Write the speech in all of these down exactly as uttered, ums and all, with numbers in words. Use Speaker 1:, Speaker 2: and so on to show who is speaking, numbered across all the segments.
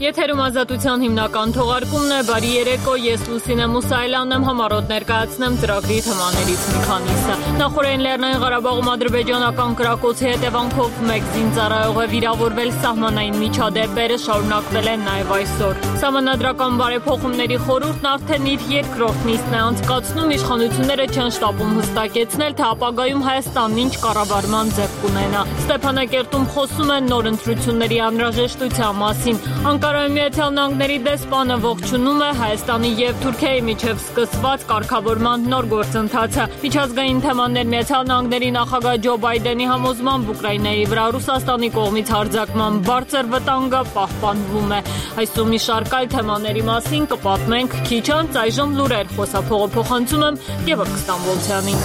Speaker 1: Եթերում ազատության հիմնական թողարկումն է, բարի երեկո, ես Լուսինե Մուսայելյանն եմ, համառոտ ներկայացնեմ ծրագրի թեմաներից մի քանիսը։ Նախորդին Լեռնային Ղարաբաղում ադրբեջանական կրակոցի հետևանքով մեկ զինծառայող է վիրավորվել, սահմանային միջադեպերը շարունակվել են նաև այսօր։ Սահմանադրական բարեփոխումների խորհուրդն արդեն իր երկրորդ նիստն է անցկացնում, իշխանությունները չեն շտապում հստակեցնել, թե ապագայում Հայաստանն ինչ կառավարման ձև կունենա։ Ստեփանակերտում խոսում են նոր ընտրությունների անհրաժեշտության մասին։ Անկարայում Միացյալ Նահանգների դեսպանը ողջունում է Հայաստանի և Թուրքիայի միջև սկսված կարգավորման նոր գործընթացը։ Միջազգային թեմաներ Միացյալ Նահանգների նախագահ Ջո Բայդենի համոզմամբ Ուկրաինայի վրա Ռուսաստանի կողմից հարձակման բարձր վտանգը պահպանվում է։ Այսօր մի շարք այլ թեմաների մասին կպատմենք քիչ անց, այժմ լուրեր, խոսափողը փոխանցում եմ Գևորգ Ստամբոլցյանին։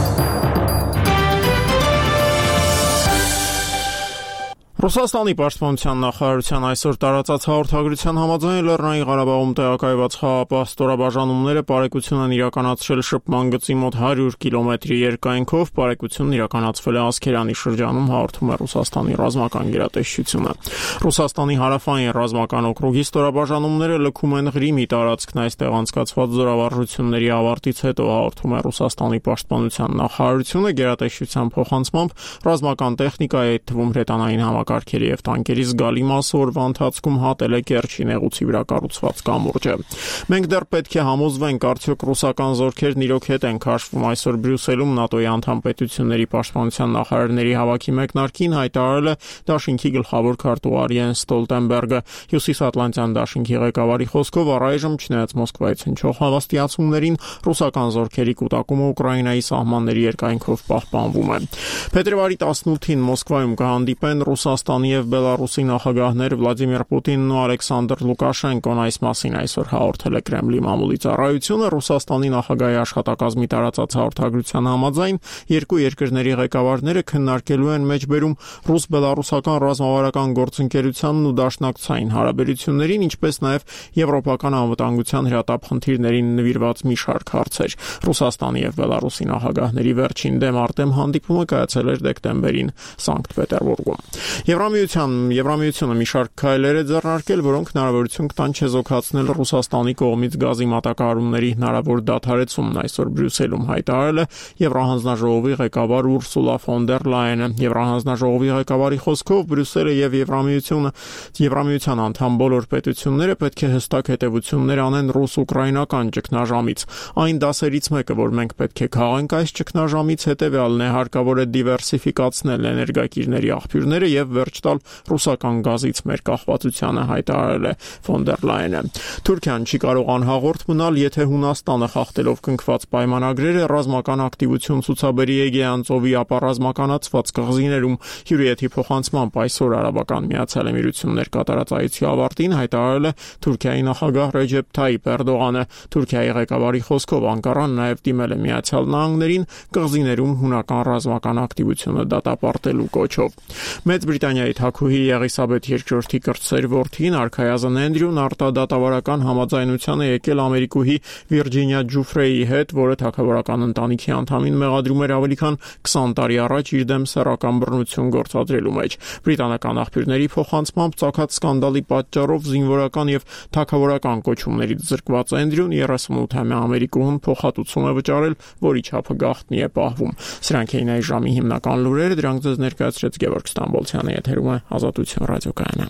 Speaker 2: Ռուսաստանի պաշտպանության նախարարության այսօր տարածած հաղորդագրության համաձայն Լեռնային Ղարաբաղում տեղակայված խաղաղապահ ստորաբաժանումները պարեկություն են իրականացրել շփման գծի մոտ հարյուր կիլոմետրի երկայնքով, պարեկությունն իրականացվել է Ասկերանի շրջանում, հաղորդում է Ռուսաստանի ռազմական գերատեսչությունը։ Ռուսաստանի հարավային ռազմական օկրուգի ստորաբաժանումները լքում են Ղրիմի տարածքն, այստեղ անցկացված զորավարժությունների ավարտից հետո, հաղորդում է Ռուսաստանի պաշտպանության նախարարությունը, գերատեսչության փոխանցմամբ ռազմական տեխնիկայի, այդ թվում հրետանային համակարգ Կարգերի և տանկերի զգալի մասը օրվա ընթացքում հատել է Կերչի նեղուցի վրա կառուցված կամուրջը։ Մենք դեռ պետք է համոզվենք, արդյոք ռուսական զորքերն իրոք հետ են քաշվում։ Այսօր Բրյուսելում ՆԱՏՕ-ի անդամ պետությունների պաշտպանության նախարարների հավաքի մեկնարկին հայտարարել է Դաշինքի գլխավոր քարտուղար Յենս Ստոլտենբերգը։ Հյուսիսատլանտյան Դաշինքի ղեկավարի խոսքով առայժմ, չնայած Մոսկվայից հնչող հավաստիացումներին, ռուսական զորքերի կուտակումը Ուկրաինայի սահմանների երկայնքով պահպանվում է։ Փետրվարի տասնութին Մոսկվայում կհանդիպեն Ռուսաստանի և Բելարուսի նախագահներ Վլադիմիր Պուտինն ու Ալեքսանդր Լուկաշենկոն, այս մասին այսօր հաղորդել է Կրեմլի մամուլի ծառայությունը։ Ռուսաստանի նախագահի աշխատակազմի տարածած հաղորդագրության համաձայն երկու երկրների ղեկավարները քննարկելու են մեջբերում ռուս-բելարուսական ռազմավարական գործընկերությանն ու դաշնակցային հարաբերություններին, ինչպես նաև եվրոպական անվտանգության հրատապ խնդիրներին նվիրված մի շարք հարցեր։ Ռուսաստանի և Բելարուսի նախագահների վերջին դեմ-արտեմ հանդիպումը կայացել էր դեկտեմբերին Սանկտ Պետերբուրգում։ Եվրամիության Եվրամիությունը մի շարք քայլեր է ձեռնարկել, որոնք հնարավորություն կտան չեզոքացնել Ռուսաստանի կողմից գազի մատակարարումների հնարավոր դադարեցումն, այսօր Բրյուսելում հայտարարել է Եվրահանձնաժողովի ղեկավար Ուրսուլա ֆոն դեր Լայենը։ Եվրահանձնաժողովի ղեկավարի խոսքով Բրյուսելը և Եվրամիությունը Եվրամիության անդամ բոլոր պետությունները պետք է հստակ հետևություններ անեն ռուս-ուկրաինական ճգնաժամից։ Այն դասերից մեկը, որ մենք պետք է քաղենք այս ճգնաժամից, հետևյալն է՝ հարկավոր է դիվերսիֆիկացնել էներգակիրների աղբյուրները և վերջ տալ ռուսական գազից մեր կախվածությանը, հայտարարել է ֆոն դեր Լայենը։ Թուրքիան չի կարող անհաղորդ մնալ, եթե Հունաստանը խախտելով կնքված պայմանագրերը ռազմական ակտիվություն ցուցաբերի Էգեյան ծովի ապառազմականացված կղզիներում։ Հյուրիեթի փոխանցմամբ այսօր Արաբական Միացյալ Էմիրություններ կատարած այցի ավարտին հայտարարել է Թուրքիայի նախագահ Ռեջեփ Թայիփ Էրդողանը։ Թուրքիայի ղեկավարի խոսքով Անկարան նաև դիմել է Միացյալ Նահանգներին կղզիներում հունական ռազմական ակտիվությունը դատապարտելու կոչով։ Մեծ Բրիտանիայի թագուհի Եղիսաբեթ երկրորդի կրտսեր որդին արքայազն Էնդրյուն արտադատավարական համաձայնության է եկել ամերիկուհի Վիրջինիա Ջուֆրեի հետ, որը թագավորական ընտանիքի անդամին մեղադրում էր ավելի քան քսան տարի առաջ իր դեմ սեռական բռնություն գործադրելու մեջ։ Բրիտանական աղբյուրների փոխանցմամբ ծագած սկանդալի պատճառով զինվորական եւ թագավորական կոչումներից զրկված Էնդրյուն երեսունութամյա ամերիկուհուն փոխհատուցում է վճարել, որի չափը գաղտնի է պահվում։ Սրանք էին այս ժամի հիմնական լուրերը, դրանք ձեզ ներկայացրեց Գևորգ Ստամբոլցյանը, եթերում է Ազատություն ռադիոկայանը։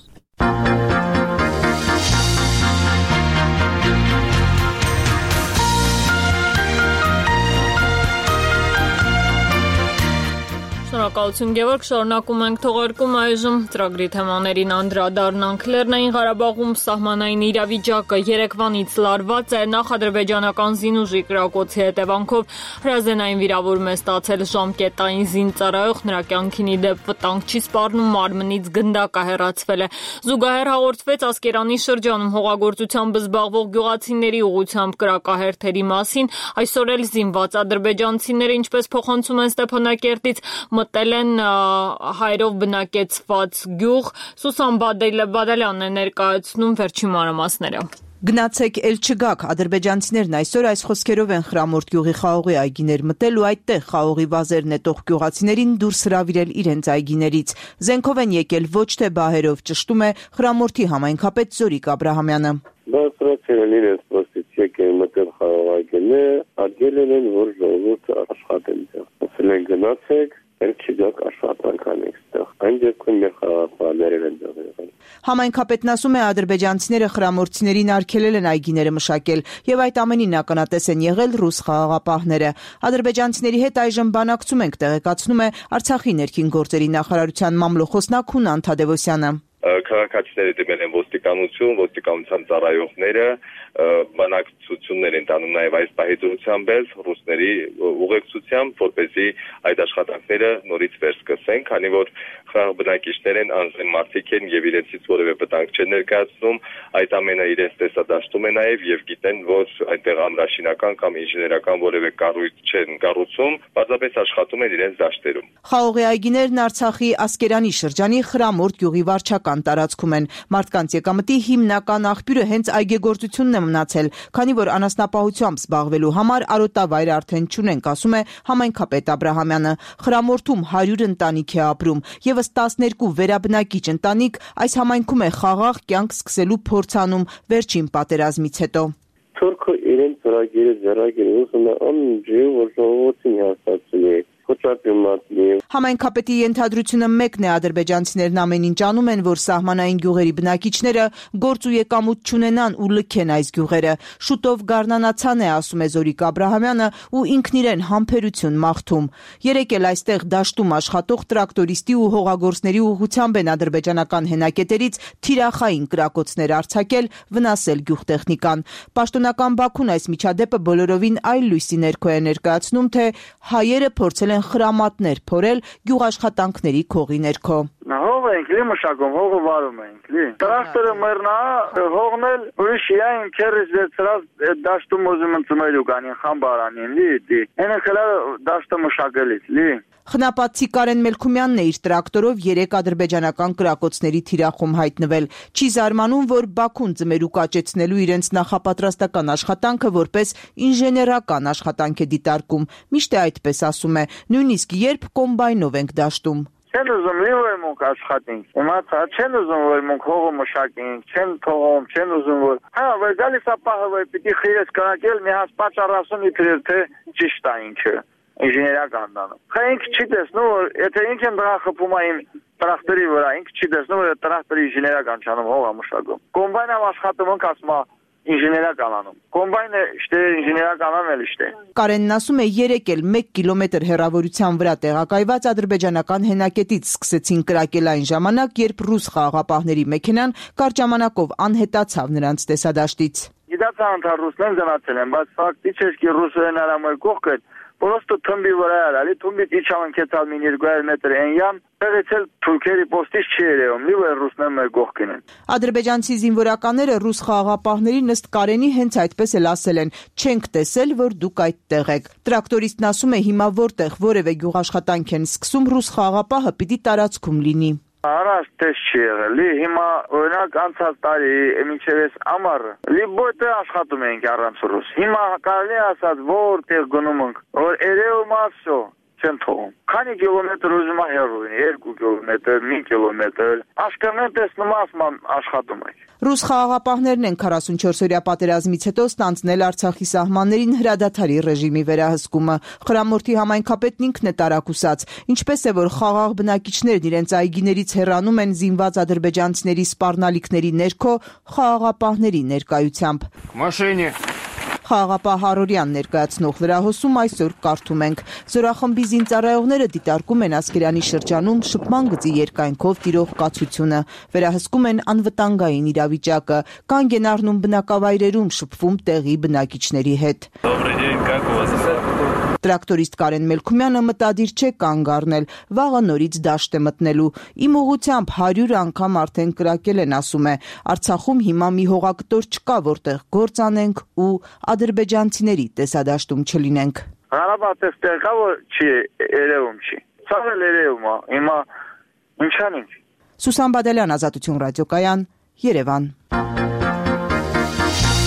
Speaker 1: Շնորհակալություն Գևորգ, շարունակում ենք թողարկումը այժմ ծրագրի թեմաներին անդրադառնանք։ Լեռնային Ղարաբաղում սահմանային իրավիճակը երեկվանից լարված է, նախ ադրբեջանական զինուժի կրակոցի հետևանքով հրազենային վիրավորում է ստացել ժամկետային զինծառայող, նրա կյանքին ի դեպ վտանգ չի սպառնում, մարմնից գնդակը հեռացվել է։ Զուգահեռ հաղորդվեց Ասկերանի շրջանում հողագործությամբ զբաղվող գյուղացիների ուղղությամբ կրակահերթերի մասին։ Այսօր էլ զինված ադրբեջանցիները, ինչպես փոխանցում են Ստեփանակերտից, մտել են հայերով բնակեցված գյուղ։ Սուսան Բադալյանն է ներկայացնում վերջին մանրամասները։
Speaker 3: Գնացեք էլ չգաք, ադրբեջանցիներն այսօր այս խոսքերով են Խրամորդ գյուղի խաղողի այգիներ մտել ու այդտեղ խաղողի վազեր նետող գյուղացիներին դուրս հրավիրել իրենց այգիներից։ Զենքով են եկել, ոչ թե բահերով, ճշտում է Խրամորդի համայնքապետ Զորիկ Աբրահամյանը։
Speaker 4: Բարձրացել են իրենց պրոստիցիակ են մտել խաղող այգիները, արգելել են, որ ժողովուրդը աշխատեն դեղ։ Ասել են գնացեք, էլ չգաք աշխատանք անեք ստեղ։ Այն դեպքում մեր խաղաղապահները են դեղ եղել։
Speaker 3: Համայնքապետն ասում է, ադրբեջանցիները խրամորդցիներին արգելել են այգիները մշակել եւ այդ ամենին ականատես են եղել ռուս խաղաղապահները։ Ադրբեջանցիների հետ այժմ բանակցում ենք, տեղեկացնում է Արցախի ներքին գործերի նախարարության մամլոխոսնակ Հունան Թադևոսյանը։
Speaker 5: Քաղաքացիները դիմել են ոստիկանություն, ոստիկանության ծառայողները բանակցություններ են տանում նաև այս պահեդրությամբ ռուսների ուղեկցությամբ, որպեսզի այդ աշխատանքները նորից վերսկսեն, քանի որ խաղաղ բնակիչներ են, անձն մարդիկ են եւ իրենցից որևէ վտանգ չեն ներկայացնում, այդ ամենը իրենց տեսադաշտում է նաև եւ գիտեն, որ այնտեղ ամրաշինական կամ ինժեներական որևէ կառույց չեն կառուցում, պարզապես աշխատում են իրենց դաշտերում։
Speaker 3: Խաղողի այգիներն Արցախի Ասկերանի շրջանի Խրամորդ գյուղի վարչական տարածքում են։ Մարդկանց եկամտի հիմնական աղբյուրը հենց այգեգործությունն է մնացել, քանի որ անասնապահությամբ զբաղվելու համար արոտավայր արդեն չունենք, ասում է համայնքապետ Աբրահամյանը։ Խրամորդում հարյուր ընտանիք է ապրում, եւս տասներկու վերաբնակիչ ընտանիք այս համայնքում է խաղաղ կյանք սկսելու փորձ անում վերջին պատերազմից հետո։
Speaker 4: Թուրքը իրեն ծրագիրը ձեռագիր ուսում է ամջի, որ ժողովրդին հասցրել է։
Speaker 3: Համայնքապետի ենթադրությունը մեկն է, ադրբեջանցիներն ամեն ինչ անում են, որ սահմանային գյուղերի բնակիչները գործ ու եկամուտ չունենան ու լքեն այս գյուղերը։ Շուտով գարնանացան է, ասում է Զորիկ Աբրահամյանը ու ինքն իրեն համբերություն մաղթում։ Երեկ էլ այստեղ դաշտում աշխատող տրակտորիստի ու հողագործների ուղղությամբ են ադրբեջանական հենակետերից թիրախային կրակոցներ արձակել, վնասել գյուղտեխնիկան։ Պաշտոնական Բաքուն այս միջադեպը բոլորովին այլ լույսի ներքո է ներկայացնում, թե հայերը փորձել են խրամատներ փորել գյուղաշխատանքների քողի ներքո։
Speaker 6: Հողը ենք լի մշակում, հողը վարում ենք լի։ Տրակտորը մեռնա, հողն էլ ուրիշ այն քերես դերծրած դաշտում ուզում են ծմելու կանին խամբարանին լի դի։ Հենը քլա դաշտը մշակելից լի։
Speaker 3: Խնապատցի Կարեն Մելքումյանն է իր տրակտորով երեք ադրբեջանական կրակոցների թիրախում հայտնվել։ Չի զարմանում, որ Բաքուն ձմերուկ աճեցնելու իրենց նախապատրաստական աշխատանքը որպես ինժեներական աշխատանք է դիտարկում։ Միշտ է այդպես ասում է, նույնիսկ երբ կոմբայնով ենք դաշտում։
Speaker 6: Չեն ուզում լիվը մոնք աշխատենք։ Իմացա, չեն ուզում որ մոնք հողը մշակենք, չեն թողում, չեն ուզում որ։ Հա, որ գալիս է պահը, որ պիտի խիրես կրակել, մի հաց պատճառասում իբրև թե ճիշտ է ինքը։ Ինժեներական դանը։ Խա ինքը չի տեսնում, որ եթե ինքը դրա խփում այն տրակտորի վրա, ինքը չի տեսնում, որ տրակտորի ինժեներական չանում հողը մշակում։ Կոմբայնը աշխատում ենք ասում ինժեներական անում։ Կոմբայնը շտե ինժեներական անել շտե։
Speaker 3: Կարենն ասում է երեկ էլ մեկ կիլոմետր հեռավորության վրա տեղակայված ադրբեջանական հենակետից սկսեցին կրակել այն ժամանակ, երբ ռուս խաղաղապահների մեքենան կարճ ժամանակով անհետացավ նրանց տեսադաշտից։
Speaker 6: Գիտացա անթար ռուսներն գնացել են, բայց ֆակտիչեսկի ռուսերեն արամը կողքը Просто թմբի վրա արալի, թմբից իջան կեցալ մին երկու մետր ենյան, տեղեցել թուրքերի պոստից չի երևում, լիվը ռուսներն մեր կողքին են։
Speaker 3: Ադրբեջանցի զինվորականները ռուս խաղաղապահներին ըստ Կարենի հենց այդպես էլ ասել են, չենք տեսել, որ դուք այդտեղ եք։ Տրակտորիստն ասում է, հիմա որտեղ որևէ գյուղաշխատանք են սկսում, ռուս խաղաղապահը պիտի տարածքում լինի։
Speaker 6: Առաջ տես չի եղել, լի հիմա օրինակ անցած տարի մինչև այս ամառը լի բոյտը աշխատում ենք առանց ռուս։ Հիմա կարելի ասած որտեղ գնում ենք, որ երևում ասո չեն թողում։ Քանի կիլոմետր ուզում է հեռու, երկու կիլոմետր, մի կիլոմետր, աշկերտեն տեսնում ասում աշխատում ենք։
Speaker 3: Ռուս խաղաղապահներն են քառասունչորսօրյա պատերազմից հետո ստանձնել Արցախի սահմաններին հրադադարի ռեժիմի վերահսկումը։ Խրամորդի համայնքապետն ինքն է տարակուսած, ինչպես է, որ խաղաղ բնակիչներն իրենց այգիներից հեռանում են զինված ադրբեջանցիների սպառնալիքների ներքո խաղաղապահների ներկայությամբ։
Speaker 7: Машине
Speaker 3: Խաղաղապահ Հարորյան ներկայացնող լրահոսում այսօր կարդում ենք. Զորախմբի զինծառայողները դիտարկում են Ասկերանի շրջանում շփման գծի երկայնքով տիրող կացությունը, վերահսկում են անվտանգային իրավիճակը, կանգ են առնում բնակավայրերում, շփվում տեղի բնակիչների հետ։
Speaker 5: Добрый день, как у вас?
Speaker 3: Տրակտորիստ Կարեն Մելքումյանը մտադիր չէ կանգ առնել, վաղը նորից դաշտ է մտնելու։ Իմ ուղղությամբ հարյուր անգամ արդեն կրակել են, ասում է։ Արցախում հիմա մի հողակտոր չկա, որտեղ գործ անենք ու ադրբեջանցիների տեսադաշտում չլինենք։
Speaker 6: Ղարաբաղը այստեղ կա, որ չի երևում չի։ Ցավել երևում է, հիմա ինչ անենք։
Speaker 3: Սուսան Բադալյան, Ազատություն ռադիոկայան, Երևան։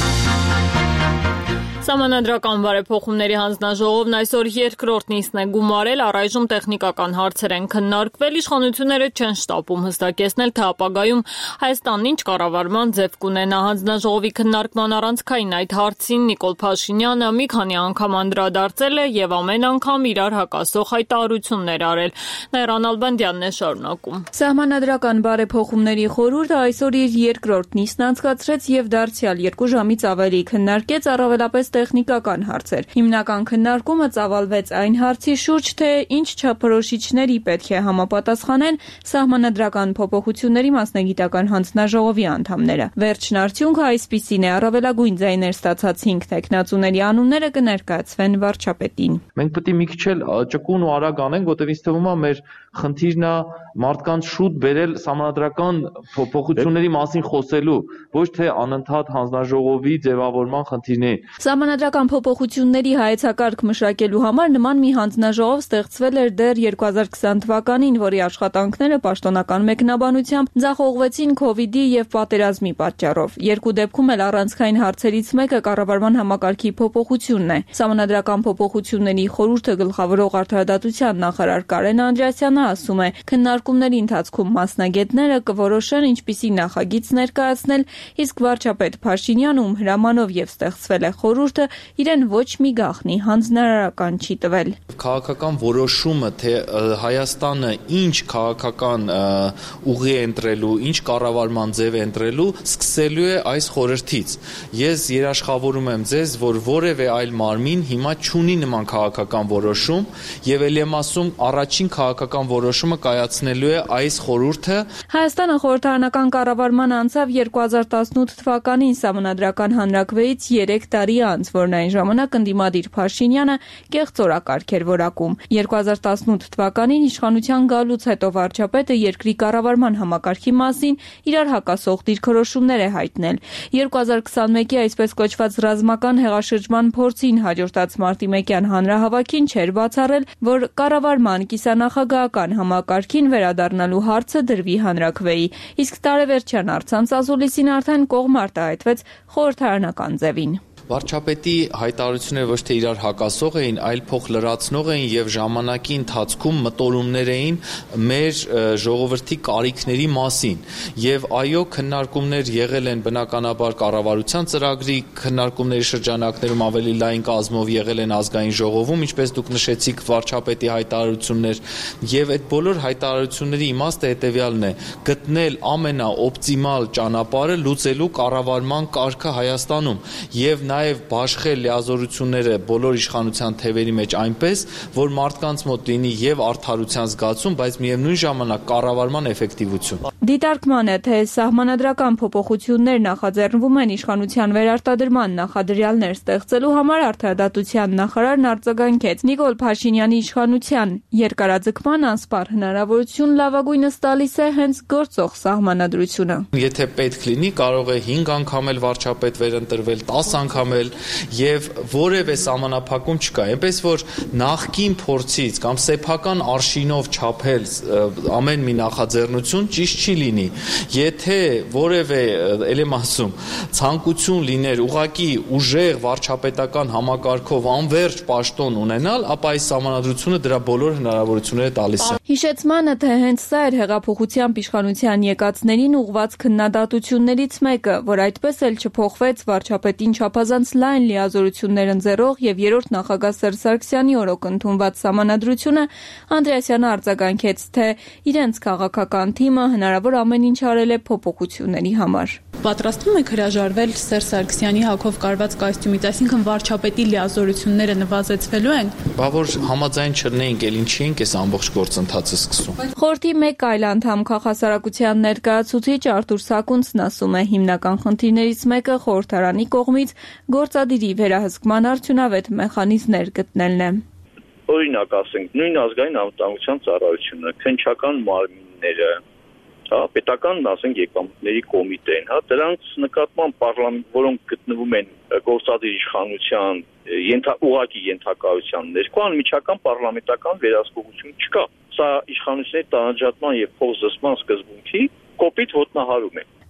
Speaker 1: Սահմանադրական բարեփոխումների հանձնաժողովն այսօր երկրորդ նիստն է գումարել, առայժմ տեխնիկական հարցեր են քննարկվել, իշխանությունները չեն շտապում հստակեցնել, թե ապագայում Հայաստանն ինչ կառավարման ձև կունենա։ Հանձնաժողովի քննարկման առանցքային այդ հարցին Նիկոլ Փաշինյանը մի քանի անգամ անդրադարձել է եւ ամեն անգամ իրար հակասող հայտարարություններ արել։ Նաիրա Նալբանդյանն է շարունակում։
Speaker 7: Սահմանադրական բարեփոխումների խորհուրդը այսօր իր երկրորդ նիստն անցկացրեց եւ դարձյալ երկու ժամից ավելի քննարկեց առավելապես տեխնիկական հարցեր։ Հիմնական քննարկումը ծավալվեց այն հարցի շուրջ, թե ինչ չափորոշիչների պետք է համապատասխանեն սահմանադրական փոփոխությունների մասնագիտական հանձնաժողովի անդամները։ Վերջն արդյունքը այսպիսին է՝ առավելագույն ձայներ ստացած հինգ տեխնացուների անունները կներկայացվեն վարչապետին։
Speaker 8: Մենք պետք է մի քիչ էլ ճկուն ու արագ անենք, որտեղ ինձ թվում է մեր խնդիրն է մարդկանց շուտ բերել սահմանադրական փոփոխությունների մասին խոսելու, ոչ թե անընդհատ հանձնաժողովի ձևավորման խնդիրների։
Speaker 7: Սահմանադրական փոփոխությունների հայեցակարգ մշակելու համար նման մի հանձնաժողով ստեղծվել էր դեռ երկու հազար քսան թվականին, որի աշխատանքները պաշտոնական մեկնաբանությամբ ձախողվեցին քովիդի եւ պատերազմի պատճառով։ Երկու դեպքում էլ առանցքային հարցերից մեկը կառավարման համակարգի փոփոխությունն է։ Սահմանադրական փոփոխությունների խորհուրդը գլխավորող արդարադատության նախարար Կարեն Անդրեասյանը ասում է, քննարկումների ընթացքում մասնագետները կորոշեն ինչպիսի նախագիծ ներկայացնել, իսկ վարչապետ Փաշինյանը, ում հրամանով եւ ստեղծվել է խորհուրդը, իրեն ոչ մի գաղտնի հանձնարարական չի տվել։
Speaker 8: Քաղաքական որոշումը, թե Հայաստանը ինչ քաղաքական ուղի է ընտրելու, ինչ կառավարման ձև է ընտրելու, սկսելու է այս խորհրդից։ Ես երաշխավորում եմ ձեզ, որ որևէ այլ մարմին հիմա չունի նման քաղաքական որոշում, եւ ելի եմ ասում, առաջին քաղաքական որոշումը կայացնելու է այս խորհուրդը։
Speaker 7: Հայաստանը խորհրդարանական կառավարման անցավ երկու հազար տասնութ թվականին Սահմանադրական հանրաքվեից երեք տարի անց, որն այն ժամանակ ընդդիմադիր Փաշինյանը կեղծ օրակարգ էր որակում։ երկու հազար տասնութ թվականին իշխանության գալուց հետո վարչապետը երկրի կառավարման համակարգի մասին իրար հակասող դիրքորոշումներ է հայտնել։ երկու հազար քսանմեկի այսպես կոչված ռազմական հեղաշրջման փորձին հաջորդած մարտի մեկյան հանրահավաքին չէր բացառել, որ կառավարման կիսանախագահական համակարգին վերադառնալու հարցը դրվի հանրաքվեի, իսկ տարեվերջյան առցանց ազոլիսին արդեն կողմ արտահայտվեց խորհրդարանական ձևին։
Speaker 8: Վարչապետի հայտարարությունները ոչ թե իրար հակասող էին, այլ փոխլրացնող էին եւ ժամանակի ընթացքում մտորումներ էին մեր ժողովրդի կարիքների մասին։ Եվ այո, քննարկումներ եղել են բնականաբար կառավարության ծրագրի քննարկումների շրջանակներում ավելի լայն կազմով եղել են ազգային ժողովում, ինչպես դուք նշեցիք, վարչապետի հայտարարություններ, եւ այդ բոլոր հայտարարությունների իմաստը հետեւյալն է՝ գտնել ամենաօպտիմալ ճանապարհը լուծելու կառավարման կարգը Հայաստանում եւ նաև բաշխել լիազորությունները բոլոր իշխանության թևերի մեջ այնպես, որ մարդկանց մոտ լինի եւ արդարության զգացում, բայց միևնույն ժամանակ կառավարման էֆեկտիվություն։
Speaker 7: Դիտարկման է, թե սահմանադրական փոփոխություններ նախաձեռնվում են իշխանության վերարտադրման նախադրյալներ ստեղծելու համար, արդարադատության նախարարն արձագանքեց Նիկոլ Փաշինյանի իշխանության երկարաձգման անսպառ հնարավորություն լավագույնս տալիս է հենց գործող սահմանադրությունը։
Speaker 8: Եթե պետք լինի, կարող է հինգ անգամ էլ վարչապետ վերընտրվել, տասը անգամ էլ եւ որևէ սահմանափակում չկա, այնպես որ նախկին փորձից կամ սեփական արշինով չափել ամեն մի նախաձեռնություն ճիշտ չի լինի։ Եթե որևէ, ել եմ ասում, ցանկություն լիներ ուղղակի ուժեղ վարչապետական համակարգով անվերջ պաշտոն ունենալ, ապա այս սահմանադրությունը դրա բոլոր հնարավորությունները տալիս է։
Speaker 7: Հիշեցմանը, թե հենց սա էր հեղափոխությամբ իշխանության եկածներին ուղղված քննադատություններից մեկը, որ այդպես էլ չփոխվեց վարչապետին չափազանց լայն լիազորություններ ընձեռող եւ երրորդ նախագահ Սերժ Սարգսյանի օրոք ընդունված սահմանադրությունը, Անդրեասյանը արձագանքեց, թե իրենց քաղաքական թիմը հնարավոր ամեն ինչ արել է փոփոխությունների համար։
Speaker 9: Պատրաստվում եք հրաժարվել Սերժ Սարգսյանի հագով կարված կոստյումից, այսինքն վարչապետի լիազորությունները նվազեցվելու են։
Speaker 8: Բա որ համաձայն չլինեինք, էլ ինչի ենք այս ամբողջ գործընթացը սկսում։
Speaker 7: Խորհրդի մեկ այլ անդամ քաղաքասարակության ներկայացուցիչ Արթուր Սակունցն ասում է, հիմնական խնդիրներից մեկը խորհրդարանի կողմից գործադիրի վերահսկման արդյունավետ մեխանիզմներ գտնելն է։
Speaker 6: Օրինակ ասենք, նույն ազգային անվտանգության ծառայությունը, քննչական մարմինները, հա, պետական, ասենք, եկամուտների կոմիտեն, հա, դրանց նկատմամբ պարլամենտ, որոնք գտնվում են գործադիր իշխանության ուղղակի ենթակայության ներքո, անմիջական պարլամենտական վերահսկողություն չկա։ Սա իշխանությունների տարանջատման եւ փոխզսման սկզբունքի կոպիտ ոտնահարում է։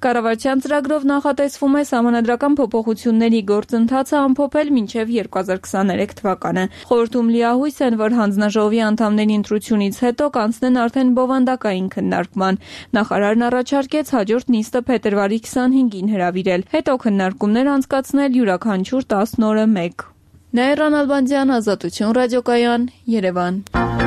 Speaker 7: Կառավարության ծրագրով նախատեսվում է սահմանադրական փոփոխությունների գործընթացը ամփոփել մինչև երկու հազար քսաներեք թվականը։ Խորհրդում լիահույս են, որ հանձնաժողովի անդամների ընտրությունից հետո կանցնեն արդեն բովանդակային քննարկման։ Նախարարն առաջարկեց հաջորդ նիստը փետրվարի քսանհինգին հրավիրել, հետո քննարկումներ անցկացնել յուրաքանչյուր տասն օրը մեկ։ Նաիրա Նալբանդյան, Ազատություն ռադիոկայան, Երևան։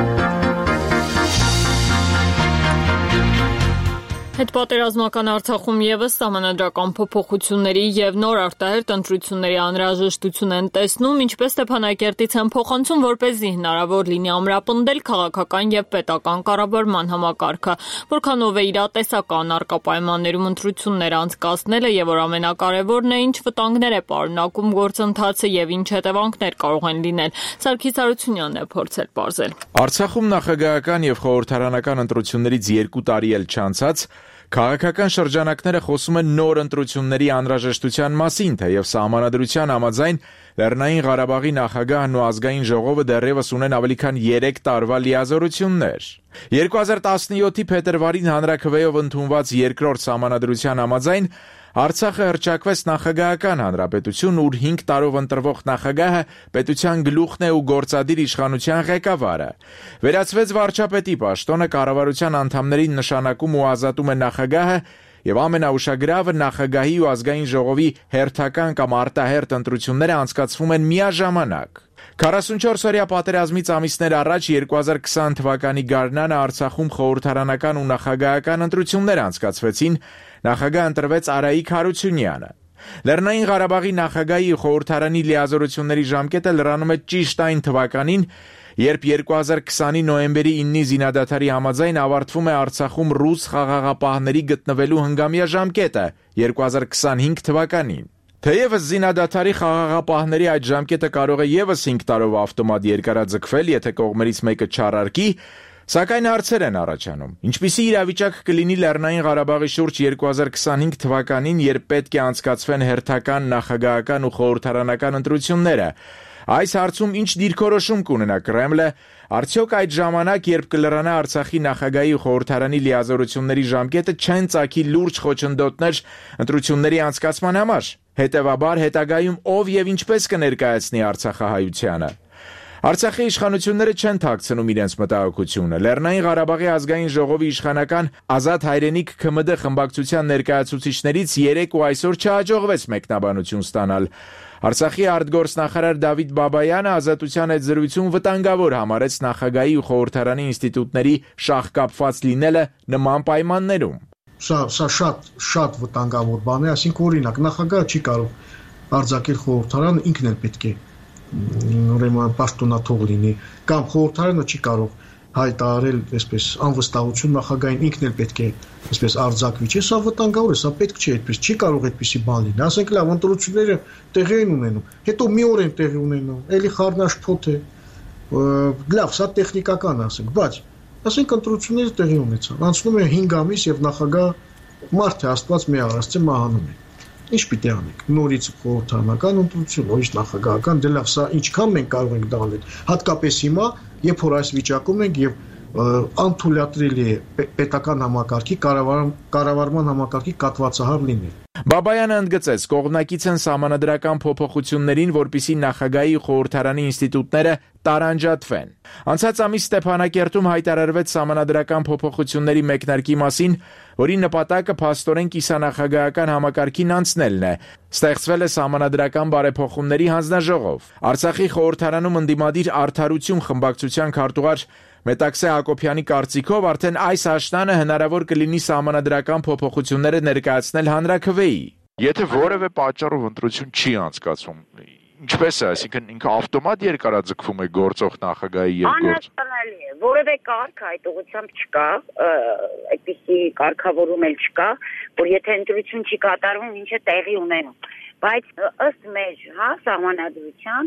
Speaker 1: Հետպատերազմական Արցախում ևս սահմանադրական փոփոխությունների եւ նոր արտահերտ ընտրությունների անհրաժեշտություն են տեսնում, ինչպես Ստեփանակերտից են փոխանցում, որպեսզի հնարավոր լինի ամրապնդել քաղաքական եւ պետական կառավարման համակարգը, որքանով է իրատեսական արկապայմաններում ընտրություններ անցկացնելը եւ որ ամենակարևորն է, ինչ վտանգներ է պարունակում գործընթացը եւ ինչ հետևանքներ կարող են լինել։ Սարգիս Արությունյանն է փորձել բարձել։
Speaker 10: Արցախում նախագահական եւ խորհրդարանական ընտրություններից երկու տարի էլ չանցած քաղաքական շրջանակները խոսում են նոր ընտրությունների անհրաժեշտության մասին, թեև սահմանադրության համաձայն Լեռնային Ղարաբաղի նախագահն ու ազգային ժողովը դեռևս ունեն ավելի քան երեք տարվա լիազորություններ։ երկու հազար տասնյոթի փետրվարին հանրաքվեով ընդունված երկրորդ սահմանադրության համաձայն Արցախը հռչակվեց նախագահական հանրապետություն, ուր հինգ տարով ընտրվող նախագահը պետության գլուխն է ու գործադիր իշխանության ղեկավարը։ Վերացվեց վարչապետի պաշտոնը, կառավարության անդամներին նշանակում ու ազատում է նախագահը եւ ամենաուշագրավը նախագահի ու ազգային ժողովի հերթական կամ արտահերթ ընտրությունները անցկացվում են միաժամանակ։ քառասունչորս-օրյա պատերազմից ամիսներ առաջ երկու հազար քսան թվականի գարնանը Արցախում խորհրդարանական ու նախագահական ընտրություններ անցկացվեցին, նախագահ ընտրվեց Արայիկ Հարությունյանը։ Լեռնային Ղարաբաղի նախագահի ու խորհրդարանի լիազորությունների ժամկետը լրանում է ճիշտ այն թվականին, երբ երկու հազար քսանի նոյեմբերի իննի զինադադարի համաձայն ավարտվում է Արցախում ռուս խաղաղապահների գտնվելու հնգամյա ժամկետը երկու հազար քսանհինգ թվականին։ Թեևս զինադադարի խաղաղապահների այդ ժամկետը կարող է ևս հինգ տարով ավտոմատ երկարաձգվել, եթե կողմերից մեկը չարարկի, սակայն հարցեր են առաջանում։ Ինչպիսի իրավիճակ կլինի Լեռնային Ղարաբաղի շուրջ երկու հազար քսանհինգ թվականին, երբ պետք է անցկացվեն հերթական, նախագահական ու խորհրդարանական ընտրությունները։ Այս հարցում ինչ դիրքորոշում կունենա Կրեմլը, արդյոք այդ ժամանակ, երբ կլրանա Արցախի նախագահի ու խորհրդարանի լիազորությունների ժամկետը, չեն ծագի լուրջ խոչընդոտներ ընտրությունների անցկացման համար։ Հետևաբար, հետագայում ով եւ ինչպես կներկայացնի Արցախահայությանը։ Արցախի իշխանությունները չեն թաքցնում իրենց մտահոգությունը։ Լեռնային Ղարաբաղի ազգային ժողովի իշխանական Ազատ հայրենիք ՔՄԴ խմբակցության ներկայացուցիչներից երեկ ու այսօր չհաջողվեց մեկնաբանություն ստանալ։ Արցախի արտգործնախարար Դավիթ Բաբայանը Ազատության հետ զրույցում վտանգավոր համարեց նախագահի ու խորհրդարանի ինստիտուտների շահկապված լինելը նման պայմաններում։
Speaker 11: Սա սա շատ շատ վտանգավոր բան է, այսինքն օրինակ նախագահը չի կարող արձակել խորհրդարանը, ինքն էլ պետք է ուրեմն պաշտոնաթող լինի, կամ խորհրդարանը չի կարող հայտարարել այսպես անվստահություն նախագահին, ինքն էլ պետք է այսպես արձակվի, չէ՞, սա վտանգավոր է, սա պետք չէ, այդպես չի կարող այդպիսի բան լինի։ Ասենք լավ, ընտրությունները տեղի են ունենում, հետո մի օր են տեղի ունենում, էլի խառնաշփոթ է, լավ, սա տեխնիկական ասենք, բայց ասենք ընտրությունները տեղի ունեցան, անցնում է հինգ ամիս եւ նախագահ մարդ է, Աստված մի արարածը մահանում է։ Ինչ պիտի անենք, նորից խորհրդարանական ընտրություն, նորից նախագահական, դե լավ, սա ինչքան մենք կարող ենք դա անել, հատկապես հիմա, երբ որ այս վիճակում ենք եւ անթույլատրելի է պետական համակարգի կառավարման համակարգի կատվածահար լինել։
Speaker 10: Բաբայանը ընդգծեց, կողմնակից են սահմանադրական փոփոխություններին, որպիսի նախագահի ու խորհրդարանի ինստիտուտները տարանջատվեն։ Անցած ամիս Ստեփանակերտում հայտարարվեց սահմանադրական փոփոխությունների մեկնարկի մասին, որի նպատակը փաստորեն կիսանախագահական համակարգին անցնելն է։ Ստեղծվել է սահմանադրական բարեփոխումների հանձնաժողով։ Արցախի խորհրդարանում ընդդիմադիր Արդարություն խմբակցության քարտուղար Մետաքսե Հակոբյանի կարծիքով արդեն այս աշնանը հնարավոր կլինի սահմանադրական փոփոխությունները ներկայացնել հանրաքվեի։
Speaker 12: Եթե որևէ պատճառով ընտրություն չի անցկացվում, ինչպես է, այսինքն ինքը ավտոմատ երկարաձգվում է գործող նախագահի եւ գործ։
Speaker 13: Անհասկանալի է, որևէ կարգ այդ ուղղությամբ չկա, այդպիսի կարգավորում էլ չկա, որ եթե ընտրություն չի կատարվում, ինչ է տեղի ունենում։ Բայց ըստ մեր, հա, սահմանադրության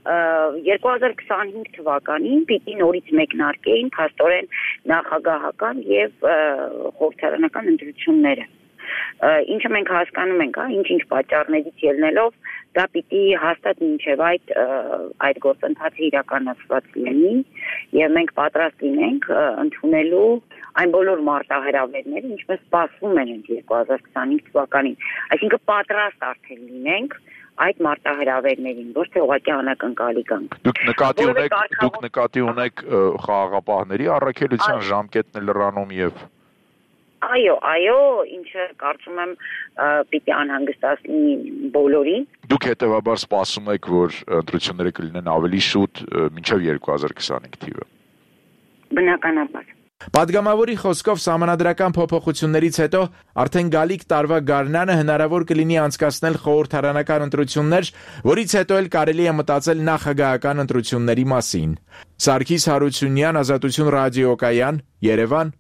Speaker 13: երկու հազար քսանհինգ թվականին պիտի նորից մեկնարկեին փաստորեն նախագահական եւ խորհրդարանական ընտրությունները։ Ինչը մենք հասկանում ենք, հա, ինչ-ինչ պատճառներից ելնելով, դա պիտի հաստատ մինչև այդ այդ գործընթացը իրականացված լինի եւ մենք պատրաստ լինենք ընդունելու այն բոլոր մարտահրավերները, ինչպես սպասվում են երկու հազար քսանհինգ թվականին, այսինքն պատրաստ արդեն լինենք այդ մարտահրավերներին, ոչ թե ուղղակի անակնկալի գանք։
Speaker 12: Դուք նկատի ունեք, դուք նկատի ունեք խաղաղապահների առաքելության ժամկետն լրանում եւ
Speaker 13: Այո, այո, ինչը կարծում եմ պիտի անհանգստացնի բոլորին։
Speaker 12: Դուք հետեւաբար սպասում եք, որ ընտրությունները կլինեն ավելի շուտ, մինչև երկու հազար քսանհինգ թիվը։
Speaker 13: Բնականաբար։
Speaker 10: Պատգամավորի խոսքով սահմանադրական փոփոխություններից հետո արդեն գալիք տարվա գարնանը հնարավոր կլինի անցկացնել խորհրդարանական ընտրություններ, որից հետո էլ կարելի է մտածել նախագահական ընտրությունների մասին։ Սարգիս Հարությունյան, Ազատություն ռադիոկայան, Երևան։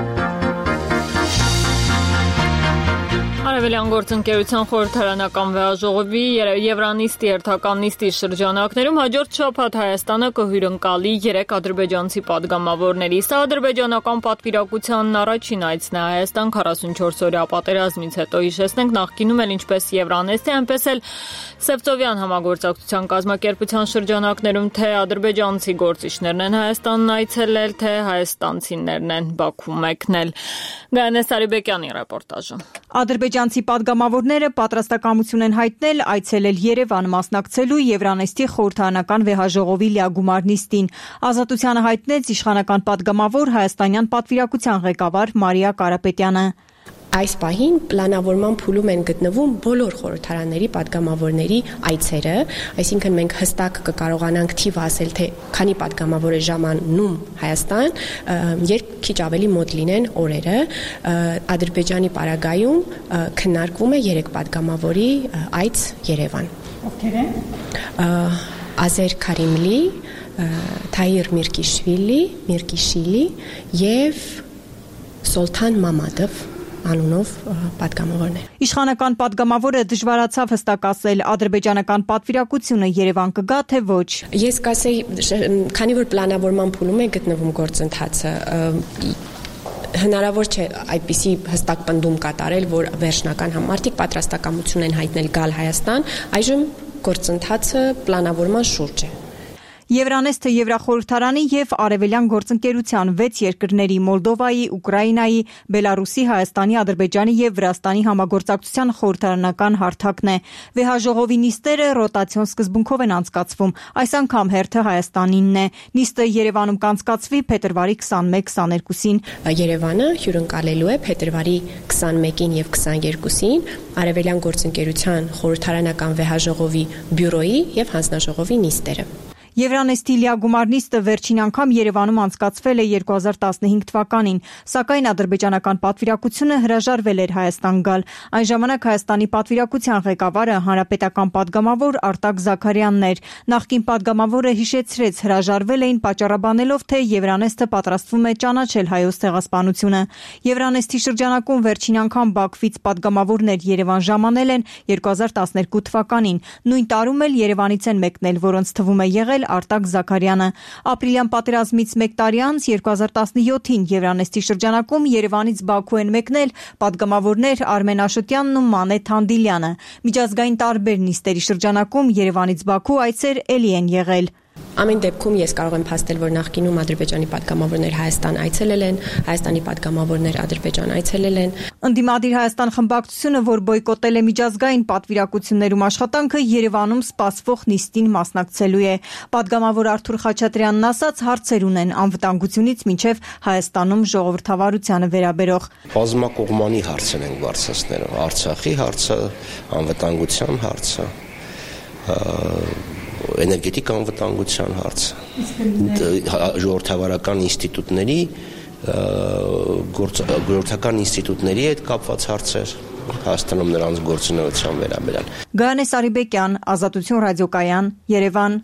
Speaker 1: Արևելյան գործընկերության խորհրդարանական վեհաժողովի Եվրանիստի հերթական նիստի շրջանակներում հաջորդ շաբաթ Հայաստանը կհյուրընկալի երեք ադրբեջանցի պատգամավորների։ Սա ադրբեջանական պատվիրակությանն առաջին այցն է Հայաստան քառասունչորս օրյա պատերազմից հետո։ Հիշեցնենք, նախկինում էլ ինչպես Եվրանեստի, այնպես էլ Սևծովյան համագործակցության կազմակերպության շրջանակներում թե ադրբեջանցի գործիչներն են Հայաստանն այցելել, թե հայաստանցիներն են Բաքու մեկնել։ Գայանե Սարիբեկյանի ռեպորտաժը։
Speaker 14: Ադրբեջանցի պատգամավորները պատրաստակամություն են հայտնել այցելել Երևան մասնակցելու Եվրանեստի խորհրդարանական վեհաժողովի լիագումար նիստին։ Ազատությանը հայտնեց իշխանական պատգամավոր հայաստանյան պատվիրակության ղեկավար Մարիա Կարապետյանը։
Speaker 15: Այս պահին պլանավորման փուլում են գտնվում բոլոր խորհրդարանների պատգամավորների այցերը, այսինքն մենք հստակ կկարողանանք թիվը ասել, թե քանի պատգամավոր է ժամանում Հայաստան, երբ քիչ ավելի մոտ լինեն օրերը։ Ադրբեջանի պարագայում քննարկվում է երեք պատգամավորի այց Երևան։
Speaker 14: Ովքեր են։
Speaker 15: Ազեր Քարիմլի, Թայիր Միրկիշվիլի, Միրկիշիլի եւ Սոլթան Մամադով անունով պատգամավորներ։
Speaker 14: Իշխանական պատգամավորը դժվարացավ հստակացնել ադրբեջանական պատվիրակությունը Երևան կգա թե ոչ։
Speaker 15: Ես կասեի, քանի որ պլանավորման փուլում է գտնվում գործընթացը, հնարավոր չէ այդպիսի հստակ պնդում կատարել, որ վերջնական համարտիկ պատրաստակամություն են հայտնել գալ Հայաստան, այժմ գործընթացը պլանավորման շուրջ է։
Speaker 14: Եվրանեստը Եվրախորհրդարանի եւ Արևելյան գործընկերության վեց երկրների Մոլդովայի, Ուկրաինայի, Բելարուսի, Հայաստանի, Ադրբեջանի եւ Վրաստանի համագործակցության խորհրդարանական հարթակն է։ Վեհաժողովի նիստերը ռոտացիոն սկզբունքով են անցկացվում, այս անգամ հերթը Հայաստանինն է։ Նիստը Երևանում կանցկացվի փետրվարի քսանմեկ քսաներկուսին։
Speaker 15: Երևանը հյուրընկալելու է փետրվարի քսանմեկին եւ քսաներկուսին Արևելյան գործընկերության խորհրդարանական վեհաժողովի բյուրոյի եւ հանձնաժողովի նիստերը։
Speaker 14: Եվրանեստի լիագումար նիստը վերջին անգամ Երևանում անցկացվել է երկու հազար տասնհինգ թվականին, սակայն ադրբեջանական պատվիրակությունը հրաժարվել էր Հայաստան գալ։ Այն ժամանակ Հայաստանի պատվիրակության ղեկավարը հանրապետական պատգամավոր Արտակ Զաքարյանն էր։ Նախկին պատգամավորը հիշեցրեց, հրաժարվել էին պատճառաբանելով, թե Եվրանեստը պատրաստվում է ճանաչել հայոց ցեղասպանությունը։ Եվրանեստի շրջանակում վերջին անգամ Բաքվից պատգամավորներ Երևան ժամանել են երկու հազար տասներկու թվականին։ Նույն տարում էլ Երևանից են մեկնել, որոնց թվում է եղել Արտակ Զաքարյանը։ Ապրիլյան պատերազմից մեկ տարի անց երկու հազար տասնյոթին Եվրանեստի շրջանակում Երևանից Բաքու են մեկնել պատգամավորներ Արմեն Աշոտյանն ու Մանե Թանդիլյանը։ Միջազգային տարբեր նիստերի շրջանակում Երևանից Բաքու այցեր էլի են եղել։
Speaker 15: Ամեն դեպքում ես կարող եմ փաստել, որ նախկինում Ադրբեջանի պատգամավորներ Հայաստան այցելել են, Հայաստանի պատգամավորներ Ադրբեջան այցելել են։
Speaker 14: Ընդդիմադիր Հայաստան խմբակցությունը, որ բոյկոտել է միջազգային պատվիրակություններում աշխատանքը, Երևանում սպասվող նիստին մասնակցելու է։ Պատգամավոր Արթուր Խաչատրյանն ասաց, հարցեր ունեն անվտանգությունից մինչև Հայաստանում ժողովրդավարությանը վերաբերող։
Speaker 16: Բազմակողմանի հարցեր են բարձրացնել, Արցախի հարցը, անվտանգության հարցը, էներգետիկ անվտանգության հարցը, ժողովրդավարական ինստիտուտների, գործական ինստիտուտների հետ կապված հարցեր, Հայաստանում նրանց գործունեության վերաբերյալ։
Speaker 14: Գայանե Սարիբեկյան, Ազատություն ռադիոկայան, Երևան։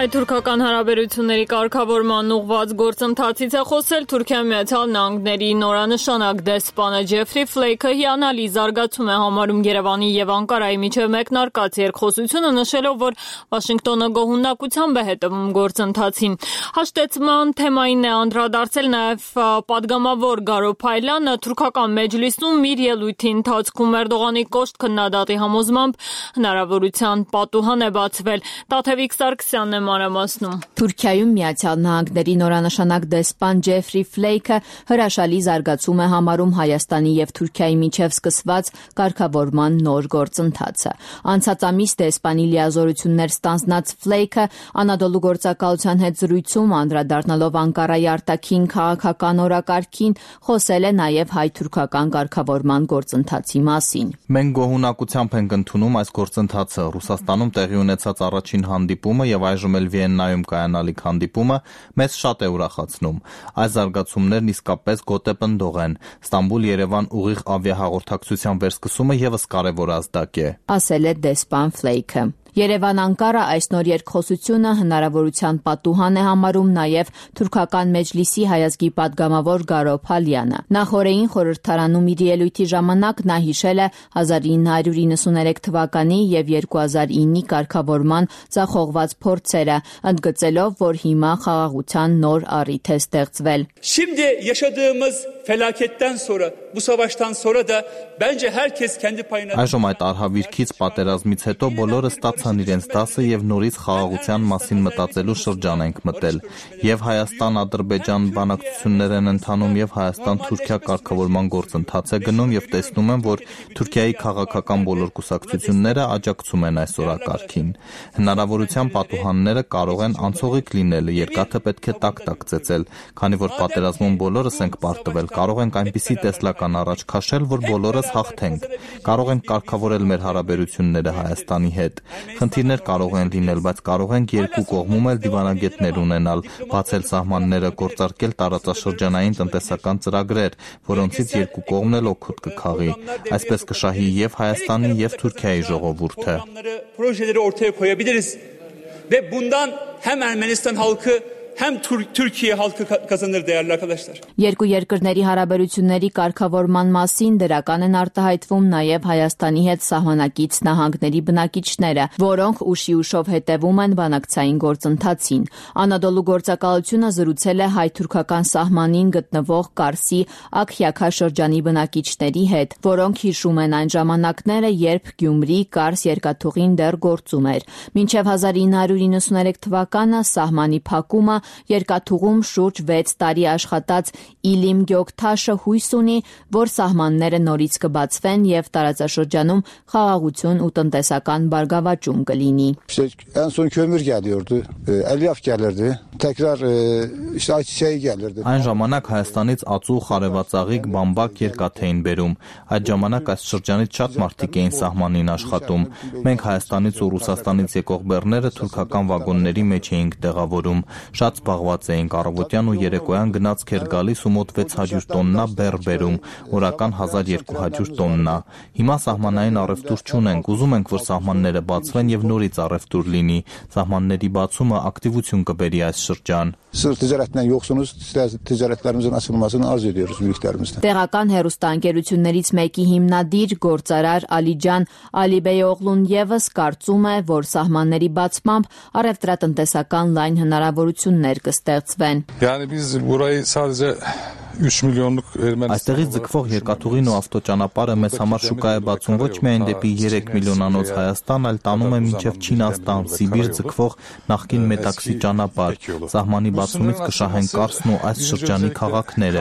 Speaker 1: Հայ-թուրքական հարաբերությունների կարգավորման ուղղված գործընթացից է խոսել Թուրքիայի Միացյալ Նահանգների նորանշանակ դեսպանը Ջեֆրի Ֆլեյքը հիանալի զարգացում է համարում Երևանի եւ Անկարայի միջև մեկնարկած երկխոսությունը, նշելով, որ Վաշինգտոնը գոհունակությամբ է հետևում գործընթացին։ Հաշտեցման թեմային է անդրադարձել նաեւ պատգամավոր Գարո Փայլյանը թուրքական մեջլիսում իր ելույթի ընթացքում Էրդողանի կոշտ քննադատի համոզմամբ հնարավորության պատուհան է բացվել։ Տաթևիկ Սարգսյանն է մանրամասնում։
Speaker 17: Թուրքիայում Միացյալ Նահանգների նորանշանակ դեսպան Ջեֆրի Ֆլեյքը հրաշալի զարգացում է համարում Հայաստանի եւ Թուրքիայի միջև սկսված կարգավորման նոր գործընթացը։ Անցած ամիս դեսպանի լիազորություններ ստանձնած Ֆլեյքը Անադոլու գործակալության հետ զրույցում անդրադառնալով Անկարայի արտաքին քաղաքական օրակարգին խոսել է նաեւ հայ-թուրքական կարգավորման գործընթացի մասին։
Speaker 18: Մենք գոհունակությամբ ենք ընդունում այս գործընթացը։ Ռուսաստանում տեղի ունեցած առաջին հանդիպումը եւ այժմ էլ Վիեննայում կայանալիք հանդիպումը մեզ շատ է ուրախացնում։ Այս զարգացումներն իսկապես գոտեպնդող են։ Ստամբուլ-Երևան ուղիղ ավիահաղորդակցության վերսկսումը եւս կարեւոր ազդակ է,
Speaker 17: ասել է դեսպան Ֆլեյքը։ Երևան-Անկարա այս նոր երկխոսությունը հնարավորության պատուհան է համարում նաև թուրքական մեջլիսի հայազգի падգամավոր Գարո Փալյանը։ Նախորդին խորհրդարանում իր ելույթի ժամանակ նա հիշել է հազար ինը հարյուր իննսուներեք թվականի եւ երկու հազար ինի կարգավորման ձախողված փորձերը, ընդգծելով, որ հիմա խաղաղության նոր առիթ է ստեղծվել։
Speaker 19: Şimdi yaşadığımız felaketten sonra, bu savaştan sonra da bence herkes kendi payına.
Speaker 18: Այժմ այդ արհավիրքից պատերազմից հետո բոլորը ստացան իրենց դասը եւ նորից խաղաղության մասին մտածելու շրջան ենք մտել։ Եվ Հայաստան-Ադրբեջան բանակցություններ են ընթանում եւ Հայաստան-Թուրքիա կարգավորման գործընթաց է գնում եւ տեսնում եմ, որ Թուրքիայի քաղաքական բոլոր կուսակցությունները աջակցում են այս օրակարգին։ Հնարավորության պատուհանները կարող են անցողիկ լինել, երկաթը պետք է տակ-տակ ծեծել, քանի որ պատերազմում բոլորս ենք պարտվել, կարող ենք այնպիսի տեսլական առաջ քաշել, որ բոլորս հաղթենք։ Կարող ենք կարգավորել մեր հարաբերությունները Հայաստանի հետ։ Խնդիրներ կարող են լինել, բայց կարող ենք երկու կողմում էլ դիվանագետներ ունենալ, բացել սահմանները, գործարկել տարածաշրջանային տնտեսական ծրագրեր, որոնցից երկու կողմն էլ օգուտ կքաղի։ Այսպես կշահի եւ Հայաստանի եւ Թուրքիայի ժողովուրդը։
Speaker 19: Projeleri ortaya koyabiliriz ve bundan hem Ermenistan halkı hem Türkiye halkı kazanır değerli arkadaşlar.
Speaker 17: Երկու երկրների հարաբերությունների կարգավորման մասին դրական են արտահայտվում նաև Հայաստանի հետ սահմանակից նահանգների բնակիչները, որոնք ուշի ուշով հետևում են բանակցային գործընթացին։ Անադոլու գործակալությունը զրուցել է հայ-թուրքական սահմանին գտնվող Կարսի Աքյաքա շրջանի բնակիչների հետ, որոնք հիշում են այն ժամանակները, երբ Գյումրի Կարս երկաթուղին դեռ գործում էր։ Մինչև հազար ինը հարյուր իննսուներեք թվականը սահմանի փակումը երկաթուղում շուրջ վեց տարի աշխատած Իլիմ Գյոքթաշը հույս ունի, որ սահմանները նորից կբացվեն եւ տարածաշրջանում խաղաղություն ու տնտեսական բարգավաճում կլինի։
Speaker 20: En son kömür geliyordu, elyaf gelirdi, tekrar işte ayçiçeği gelirdi.
Speaker 18: Այն ժամանակ Հայաստանից ածու, խարևածաղիկ, բամբակ երկաթ էին բերում։ Այդ ժամանակ այս շրջանից շատ մարդիկ էին սահմանին աշխատում։ Մենք Հայաստանից ու Ռուսաստանից եկող բեռները թուրքական վագոնների մեջ էինք տեղավորում։ Շատ զբաղված էինք, առավոտյան ու երեկոյան գնացք էր գալիս ու մոտ վեց հարյուր տոննա բեռ բերում, օրական հազար երկու հարյուր տոննա։ Հիմա սահմանային առևտուր չունենք, ուզում ենք, որ սահմանները բացվեն եւ նորից առևտուր լինի։ Սահմանների բացումը ակտիվություն կբերի այս շրջան։
Speaker 20: Sırf ticaretten yoksunuz, ticaretlerimizin açılmasını arzu ediyoruz büyüklerimizden.
Speaker 17: Տեղական հերոստանգերություններից մեկի հիմնադիր գործարար Ալիջան Ալիբեյօղլուն եւս կարծում է, որ սահմանների բացմամբ առևտրատնտեսական լայն հնարավորություններ կստեղծվեն։
Speaker 21: Yani biz burayı sadece üç milyonluk Ermenistan.
Speaker 18: Այստեղից ձգվող երկաթուղին ու ավտոճանապարհը մեզ համար շուկա է բացում ոչ միայն դեպի երեք միլիոնանոց Հայաստան, այլ տանում է մինչև Չինաստան, Սիբիր ձգվող նախկին Մետաքսի ճանապարհ։ Սահմանի բացումից կշահեն Կարսն ու այս շրջանի քաղաքները։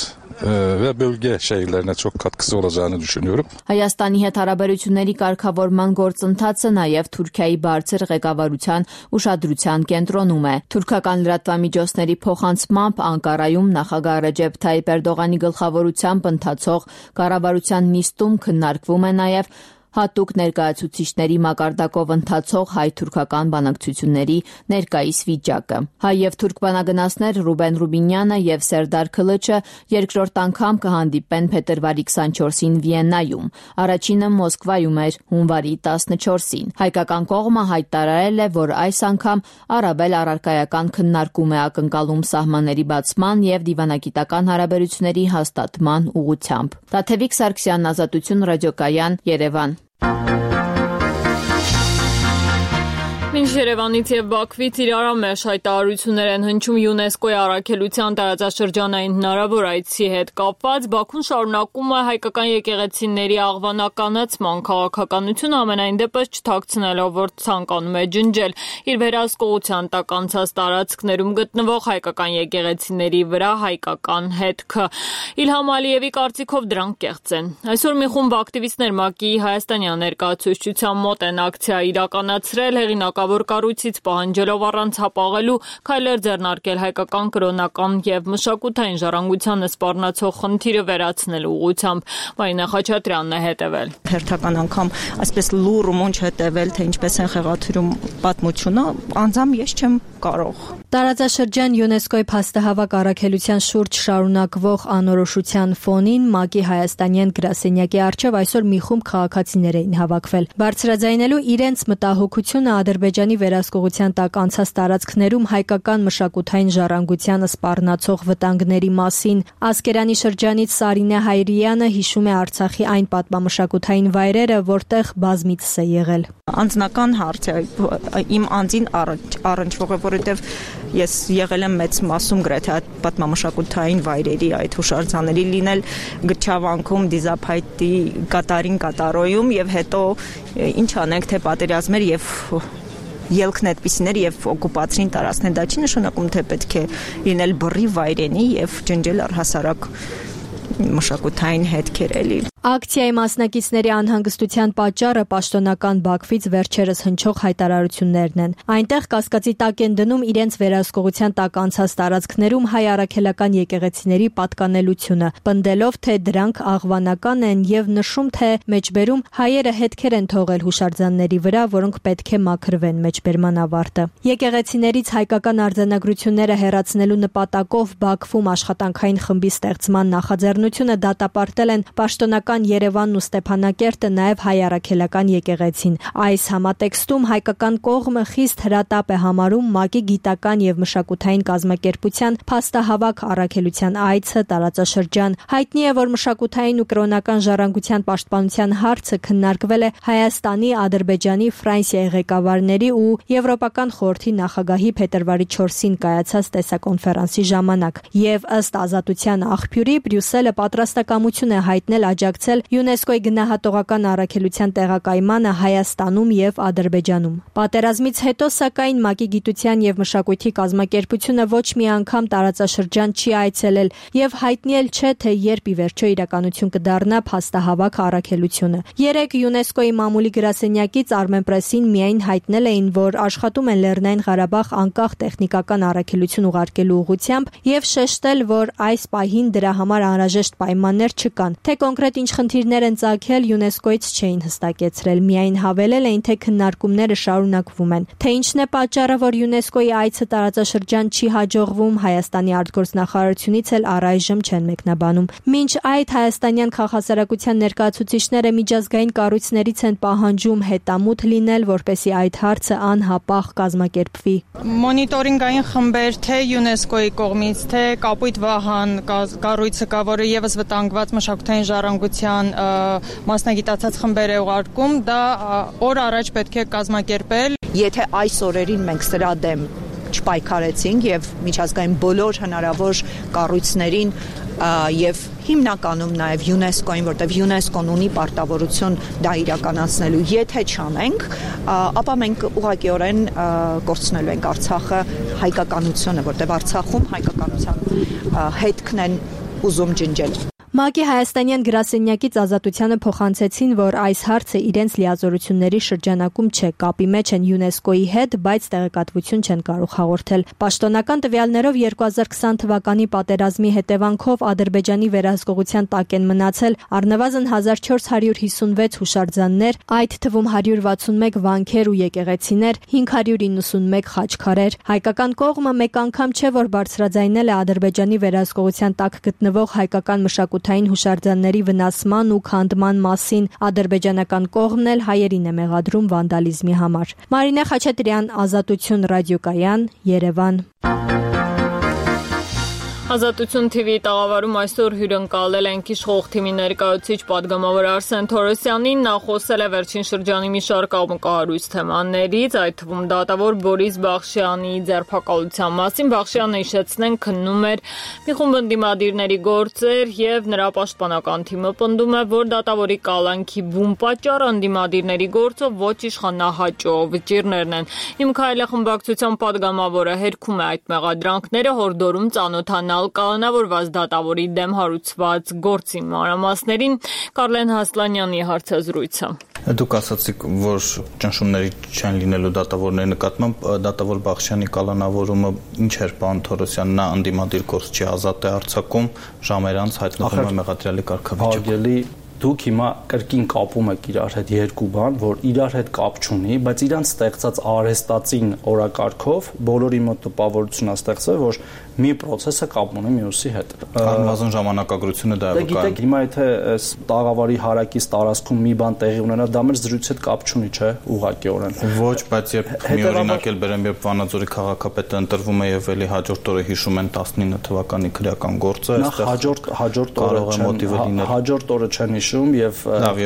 Speaker 21: Ve bölge şehirlerine çok katkısı olacağını düşünüyorum.
Speaker 17: Հայաստանի հետ հարաբերությունների կարգավորման գործընթացը նաև Թուրքիայի բարձր ղեկավարության ուշադրության կենտրոնում է։ Թուրքական լրատվամիջոցների փոխանցմամբ Անկարայում նախագահ Ռեջեփ Թայիպ Էրդողանի գլխավորությամբ ընթացող կառավարության նիստում քննարկվում է նաև Հատուկ ներկայացուցիչների մակարդակով ընթացող հայ-թուրքական բանակցությունների ներկայիս վիճակը։ Հայ եւ թուրք բանագնացներ Ռուբեն Ռուբինյանը եւ Սերդար Քլիչը երկրորդ անգամ կհանդիպեն փետրվարի քսանչորսին Վիեննայում։ Առաջինը Մոսկվայում էր հունվարի տասնչորսին։ Հայկական կողմը հայտարարել է, որ այս անգամ առավել առարկայական քննարկում է ակնկալում սահմանների բացման եւ դիվանագիտական հարաբերությունների հաստատման ուղղությամբ։ Տաթևիկ Սարգսյան, Ազատություն ռադիոկայան, Երևան։
Speaker 1: Մինչ Երևանից եւ Բաքվից իրարամերժ հայտարարություններ են հնչում ՅՈՒՆԵՍԿՕ-ի առաքելության տարածաշրջանային հնարավոր այցի հետ կապված, Բաքուն շարունակում է հայկական եկեղեցիների աղվանականացման քաղաքականությունը, ամենայն դեպս չթաքցնելով, որ ցանկանում է ջնջել իր վերահսկողության տակ անցած տարածքներում գտնվող հայկական եկեղեցիների վրա հայկական հետքը։ Իլհամ Ալիևի կարծիքով դրանք կեղծ են։ Այսօր մի խումբ ակտիվիստներ ՄԱԿ-ի հայաստանյան ներկայացուցչության մոտ են ակցիա իրականացրել, հեղինակ որ կառույցից պահանջելով առանց հապաղելու քայլեր ձեռնարկել հայկական կրոնական եւ մշակութային ժառանգությանը սպառնացող խնդիրը վերացնելու ուղղությամբ։ Մարինա Խաչատրյանն է հետևել։
Speaker 2: Հերթական անգամ այսպես լուր ու մոնջ հետևել, թե ինչպես են խեղաթյուրում պատմությունը, անձամբ ես չեմ կարող։
Speaker 14: Տարածաշրջան ՅՈՒՆԵՍԿՕ-ի փաստահավաք առաքելության շուրջ շարունակվող անորոշության ֆոնին ՄԱԿ-ի հայաստանյան գրասենյակի առջև այսօր մի խումբ քաղաքացիներ էին հավաքվել։ Բարձրաձայնելու իրենց մտահոգությունը Ադրբեջանի վերահսկողության տակ անցած տարածքներում հայկական մշակութային ժառանգությանը սպառնացող վտանգների մասին Ասկերանի շրջանից Սարինե Հայրյանը հիշում է Արցախի այն պատմամշակութային վայրերը, որտեղ բազմիցս է եղել։
Speaker 2: Անձնական հարց է, իմ անձին առնչվող է, որովհետև ես եղել եմ մեծ մասում գրեթե այդ պատմամշակութային վայրերի, այդ հուշարձանների լինել Գրչավանքում, Դիզափայտի, Կատարին, Կատարոյում եւ հետո ինչ անենք, թե պատերազմեր եւ ելքն այդպիսիներ եւ օկուպացրին տարածքներ, դա չի նշանակում, թե պետք է լինել բռի վայրենի եւ ջնջել առհասարակ մշակութային հետքեր էլի։
Speaker 14: Ակցիայի մասնակիցների անհանգստության պատճառը պաշտոնական Բաքվից վերջերս հնչող հայտարարություններն են։ Այնտեղ կասկածի տակ են դնում իրենց վերահսկողության տակ անցած տարածքներում հայ առաքելական եկեղեցիների պատկանելությունը, պնդելով, թե դրանք աղվանական են եւ նշում, թե մեջբերում հայերը հետքեր են թողել հուշարձանների վրա, որոնք պետք է մաքրվեն մեջբերման ավարտը։ Եկեղեցիներից հայկական արձանագրությունները հեռացնելու նպատակով Բաքվում աշխատանքային խմբի ստեղծման նախաձեռնությունը դատապարտել են պաշտոնական Երևանն ու Ստեփանակերտը, նաև հայ առաքելական եկեղեցին։ Այս համատեքստում հայկական կողմը խիստ հրատապ է համարում ՄԱԿ-ի գիտական եւ մշակութային կազմակերպության փաստահավաք առաքելության այցը տարածաշրջան։ Հայտնի է, որ մշակութային ու կրոնական ժառանգության պաշտպանության հարցը քննարկվել է Հայաստանի, Ադրբեջանի, Ֆրանսիայի ղեկավարների ու Եվրոպական խորհրդի նախագահի փետրվարի չորսին կայացած տեսակոնֆերանսի ժամանակ։ Եվ ըստ Ազատության աղբյուրի Բրյուսելը պատրաստակամություն է հայտնել աջակցել ՅՈՒՆԵՍԿՕ-ի գնահատողական առաքելության տեղակայմանը Հայաստանում եւ Ադրբեջանում։ Պատերազմից հետո, սակայն, ՄԱԿ-ի գիտության եւ մշակույթի կազմակերպությունը ոչ մի անգամ տարածաշրջան չի այցելել եւ հայտնի էլ չէ, թե երբ ի վերջո իրականություն կդառնա փաստահավաք առաքելությունը։ Երեք ՅՈՒՆԵՍԿՕ-ի մամուլի գրասենյակից Armenpress-ին միայն հայտնել էին, որ աշխատում են Լեռնային Ղարաբաղ անկախ տեխնիկական առաքելություն ուղարկելու ուղղությամբ եւ շեշտել, որ այս պահին դրա համար անհրաժեշտ պայմաններ չկան։ Թե կոնկրետ ինչ խնդիրներ են ծագել, ՅՈՒՆԵՍԿՕ-ից չէին հստակեցրել, միայն հավելել էին, թե քննարկումները շարունակվում են։ Թե ինչն է պատճառը, որ ՅՈՒՆԵՍԿՕ-ի այցը տարածաշրջան չի հաջողվում, Հայաստանի արտգործնախարարությունից էլ առայժմ չեն մեկնաբանում։ Մինչ այդ հայաստանյան քաղաքասարակության ներկայացուցիչները միջազգային կառույցներից են պահանջում հետամուտ լինել, որպեսզի այդ հարցը անհապաղ կազմակերպվի։
Speaker 22: Մոնիտորինգային խմբեր, թե ՅՈՒՆԵՍԿՕ-ի կողմից, թե Կապույտ Վահան կառույցը կա, որը եւս վտանգված մշակութային ժառանգության մասնագիտացած խմբեր է ուղարկում, դա օր առաջ պետք է կազմակերպել։
Speaker 2: Եթե այս օրերին մենք սրա դեմ չպայքարեցինք եւ միջազգային բոլոր հնարավոր կառույցներին եւ հիմնականում նաեւ ՅՈՒՆԵՍԿՕ-ին, որտեղ ՅՈՒՆԵՍԿՕ-ն ունի պարտավորություն դա իրականացնելու, եթե չանենք, ապա մենք ուղղակիորեն կորցնելու ենք Արցախը, հայկականությունը, որտեղ Արցախում հայկականության հետքն են ուզում ջնջել։
Speaker 14: ՄԱԿ-ի հայաստանյան գրասենյակից Ազատությանը փոխանցեցին, որ այս հարցը իրենց լիազորությունների շրջանակում չէ, կապի մեջ են ՅՈՒՆԵՍԿՕ-ի հետ, բայց տեղեկատվություն չեն կարող հաղորդել։ Պաշտոնական տվյալներով երկու հազար քսան թվականի պատերազմի հետևանքով Ադրբեջանի վերահսկողության տակ են մնացել առնվազն հազար չորս հարյուր հիսունվեց հուշարձաններ, այդ թվում հարյուր վաթսունմեկ վանքեր ու եկեղեցիներ, հինգ հարյուր իննսունմեկ խաչքարեր։ Հայկական կողմը մեկ անգամ չէ, որ բարձրաձայնել է Ադրբեջանի վերահսկողության տակ գտնվող հայկական մշակութային հուշարձանների վնասման ու քանդման մասին, ադրբեջանական կողմն էլ հայերին է մեղադրում վանդալիզմի համար։ Մարինե Խաչատրյան, Ազատություն ռադիոկայան, Երևան։
Speaker 1: Ազատություն թիվի տաղավարում այսօր հյուրընկալել ենք իշխող թիմի ներկայացուցիչ պատգամավոր Արսեն Թորոսյանին, նա խոսել է վերջին շրջանի մի շարք անկահարույց թեմաներից, այդ թվում դատավոր Բորիս Բախշյանի ձերբակալության մասին։ Բախշյանը, հիշեցնենք, քննում էր մի խումբ ընդդիմադիրների գործեր եւ նրա պաշտպանական թիմը պնդում է, որ դատավորի կալանքի բուն պատճառը ընդդիմադիրների գործով ոչ իշխանահաճո վճիռներն են։ Հիմքայել խմբակցության պատգամավորը հերքում է այդ մեղադրանքները, հորդորում ծանոթանալ կանոնավորված դատավորի դեմ հարուցված գործի մանրամասներին։ Կարլեն Հասլանյանի հարցազրույցը։
Speaker 18: Դուք ասացիք, որ ճնշումների չեն լինելու դատավորների նկատմամբ, դատավոր Բախշյանի կալանավորումը ինչ էր, պարոն Թորոսյան, նա ընդդիմադիր գործ չի, ազատ է արձակում, ժամեր անց հայտնվում է մեղադրյալի կարգավիճակում։
Speaker 4: Դուք հիմա կրկին կապում եք իրար հետ երկու բան, որ իրար հետ կապ չունի, բայց իրանց ստեղծած արհեստածին օրակարգով բոլորի մոտ տպավորություն է ստեղծվել, որ մի process-ը կապ ունի մյուսի հետ։
Speaker 18: Առնվազն ժամանակագրությունը դա է վկայում։
Speaker 4: Գիտեք, հիմա եթե այս տաղավարի հարակից տարածքում մի բան տեղի ունենա, դա մեր զրույցի հետ կապ չունի, չէ՞, ուղղակիորեն։
Speaker 18: Ոչ, բայց երբ մի օրինակ էլ բերեմ, երբ Վանաձորի քաղաքապետը ընտրվում է եւ էլի հաջորդ օրը հիշում են տասնինը թվականի քրեական գործը,
Speaker 4: այստեղ հաջորդ հաջորդ օրը չեն հաջորդ օրը չեն հիշում եւ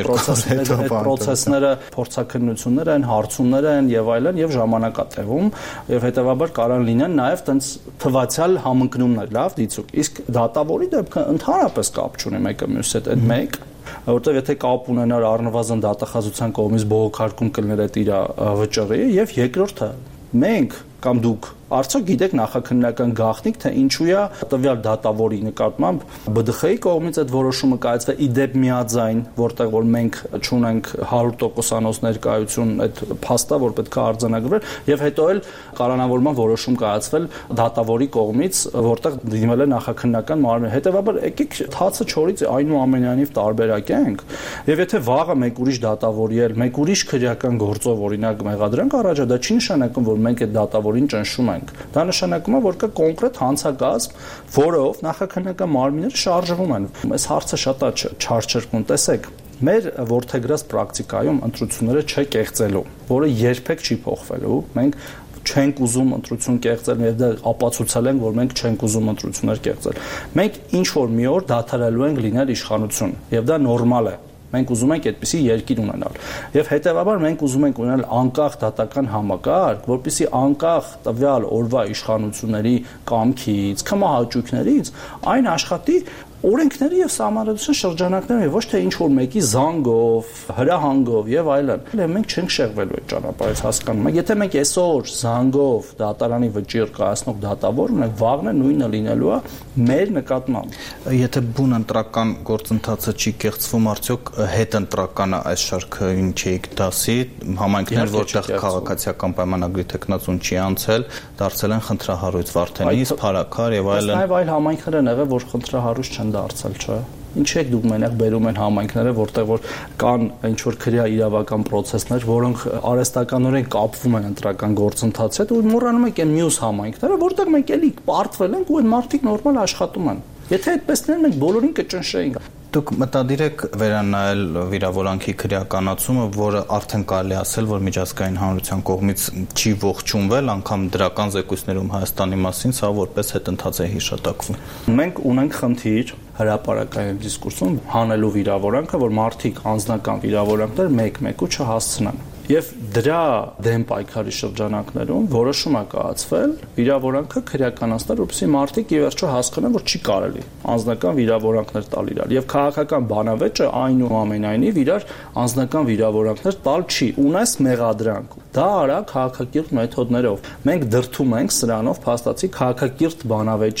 Speaker 4: process-ները, փորձաքննությունները են, հարցումները են եւ այլն եւ ժամանակատեղում եւ հետեւաբար կարան լինեն նաեւ տենց թվացial համընկնումներ, լավ դիցուկ։ Իսկ դատավորի դեպքը ընդհանրապես կապ չունի մեկը մյուսի հետ, այդ մեկ, որտեղ եթե կապ ունենար առնվազն դատախազության կողմից բողոքարկում կլներ այդ իր վճռի եւ երկրորդը մենք կամ դուք արդյոք գիտեք նախաքննական գաղտնիք, թե ինչու է տվյալ դատավորի նկատմամբ B D X-ի կողմից այդ որոշումը կայացվել իդեպ միաձայն, որտեղ որ մենք չունենք հարյուր տոկոսանոց ներկայություն այդ փաստը, որ պետք է արձանագրվել, եւ հետո էլ կառանավորման որոշում կայացվել դատավորի կողմից, որտեղ դիմել է նախաքննական մարմինը։ Հետեւաբար եկեք թացը չորից այնուամենայնիվ տարբերակենք, եւ եթե վաղը մեկ ուրիշ դատավորի էլ մեկ ուրիշ քրեական գործով օրինակ մեղադրանք առաջ, դա չի նշանակում, որ մենք այդ դատավորին ճնշում ենք։ Դա նշանակում է, որ կա կոնկրետ հանցագազմ, որով նախաքննական մարմինները շարժվում են։ Այս հարցը շատ է չարչրկուն, տեսեք, մեր ворթեգրած պրակտիկայում ընտրությունները չէ կեղծելու, որը երբեք չի փոխվելու։ Մենք չենք ուզում ընտրություն կեղծել եւ դա ապացուցել ենք, որ մենք չենք ուզում ընտրություններ կեղծել։ Մենք ինչ որ մի օր դադարելու ենք լինել իշխանություն եւ դա նորմալ է։ Մենք ուզում ենք այդպիսի երկիր ունենալ։ Եվ հետեւաբար մենք ուզում ենք ունենալ անկախ դատական համակարգ, որպեսզի անկախ տվյալ օրվա իշխանությունների կամքից, կմահաճույքներից այն աշխատի օրենքների եւ սահմանադրության շրջանակներով եւ ոչ թե ինչ որ մեկի զանգով, հրահանգով եւ այլն։ Մենք չենք շեղվելու այդ ճանապարհից, հասկանում եք։ Եթե մենք այսօր զանգով դատարանի վճիռ կայացնող դատավոր ունենք, վաղն է նույնը լինելու է մեր նկատմամբ։
Speaker 18: Եթե բուն ընտրական գործընթացը չի կեղծվում, արդյոք հետընտրականը այս շարքը ինչ էիք դասի, համայնքներ, որտեղ քաղաքացիական պայմանագրի տեխնացուն չի անցել, դարձել են խնդրահարույց Վարդենիս, Փարաքար եւ այլն։
Speaker 4: Նաեւ այլ համայնքներ են եղել, որ խնդրահարույց չեն դարձել, չէ՞։ Ինչ եք դուք մենակ բերում են համայնքները, որտեղ որ կան ինչ որ քրեա իրավական process-ներ, որոնք արհեստականորեն կապվում են ընտրական գործընթացի հետ, ու մոռանում եք այն մյուս համայնքները, որտեղ մենք էլի պարտվել ենք ու այն մարդիկ նորմալ աշխատում են։ Եթե այդպես լիներ, մենք բոլորին կճնշեինք։
Speaker 18: Դուք մտադիր եք վերանայել վիրավորանքի քրեականացումը, որը արդեն կարելի ասել, որ միջազգային հանրության կողմից չի ողջունվել, անգամ դրական զեկույցներում Հայաստանի մասին, սա որպես հետընթաց է հիշատակվում։
Speaker 4: Մենք ունենք խնդիր հրապարակային դիսկուրսում հանելու վիրավորանքը, որ մարդիկ անձնական վիրավորանքներ մեկ-մեկու չհասցնեն։ Եվ դրա դեմ պայքարի շրջանակներում որոշում է կայացվել վիրավորանքը քրեականացնել, որպեսզի մարդիկ ի վերջո հասկանան, որ չի կարելի անձնական վիրավորանքներ տալ իրար։ Եվ քաղաքական բանավեճը այնուամենայնիվ իրար անձնական վիրավորանքներ տալ չի, ունես մեղադրանք։ Դա արա քաղաքակիրթ մեթոդներով։ Մենք դրդում ենք սրանով փաստացի քաղաքակիրթ բանավեճի։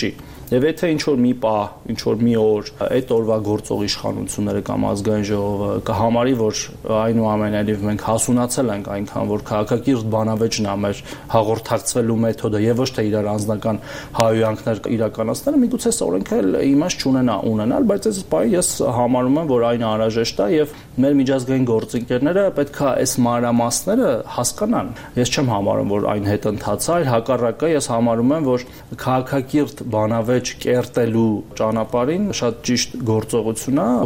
Speaker 4: Եվ եթե ինչ որ մի պահ, ինչ որ մի օր այդ օրվա գործող իշխանությունները կամ ազգային ժողովը կհամարի, որ այնուամենայնիվ մենք հասունացել ենք այնքան, որ քաղաքակիրթ բանավեճն է մեր հաղորդակցվելու մեթոդը եւ ոչ թե իրար անձնական հայհոյանքներ իրականացնելը, միգուցե օրենքը իմաստ չունենա ունենալ, բայց այս բանը ես համարում եմ, որ այն անհրաժեշտ է եւ մեր միջազգային գործընկերները պետք է այս մանրամասները հասկանան։ Ես չեմ համարում, որ այն հետընթաց է, այլ հակառակը ես համարում եմ, որ քաղաքակիրթ բանավեճ կերտելու ճանապարհին շատ ճիշտ գործողություն է։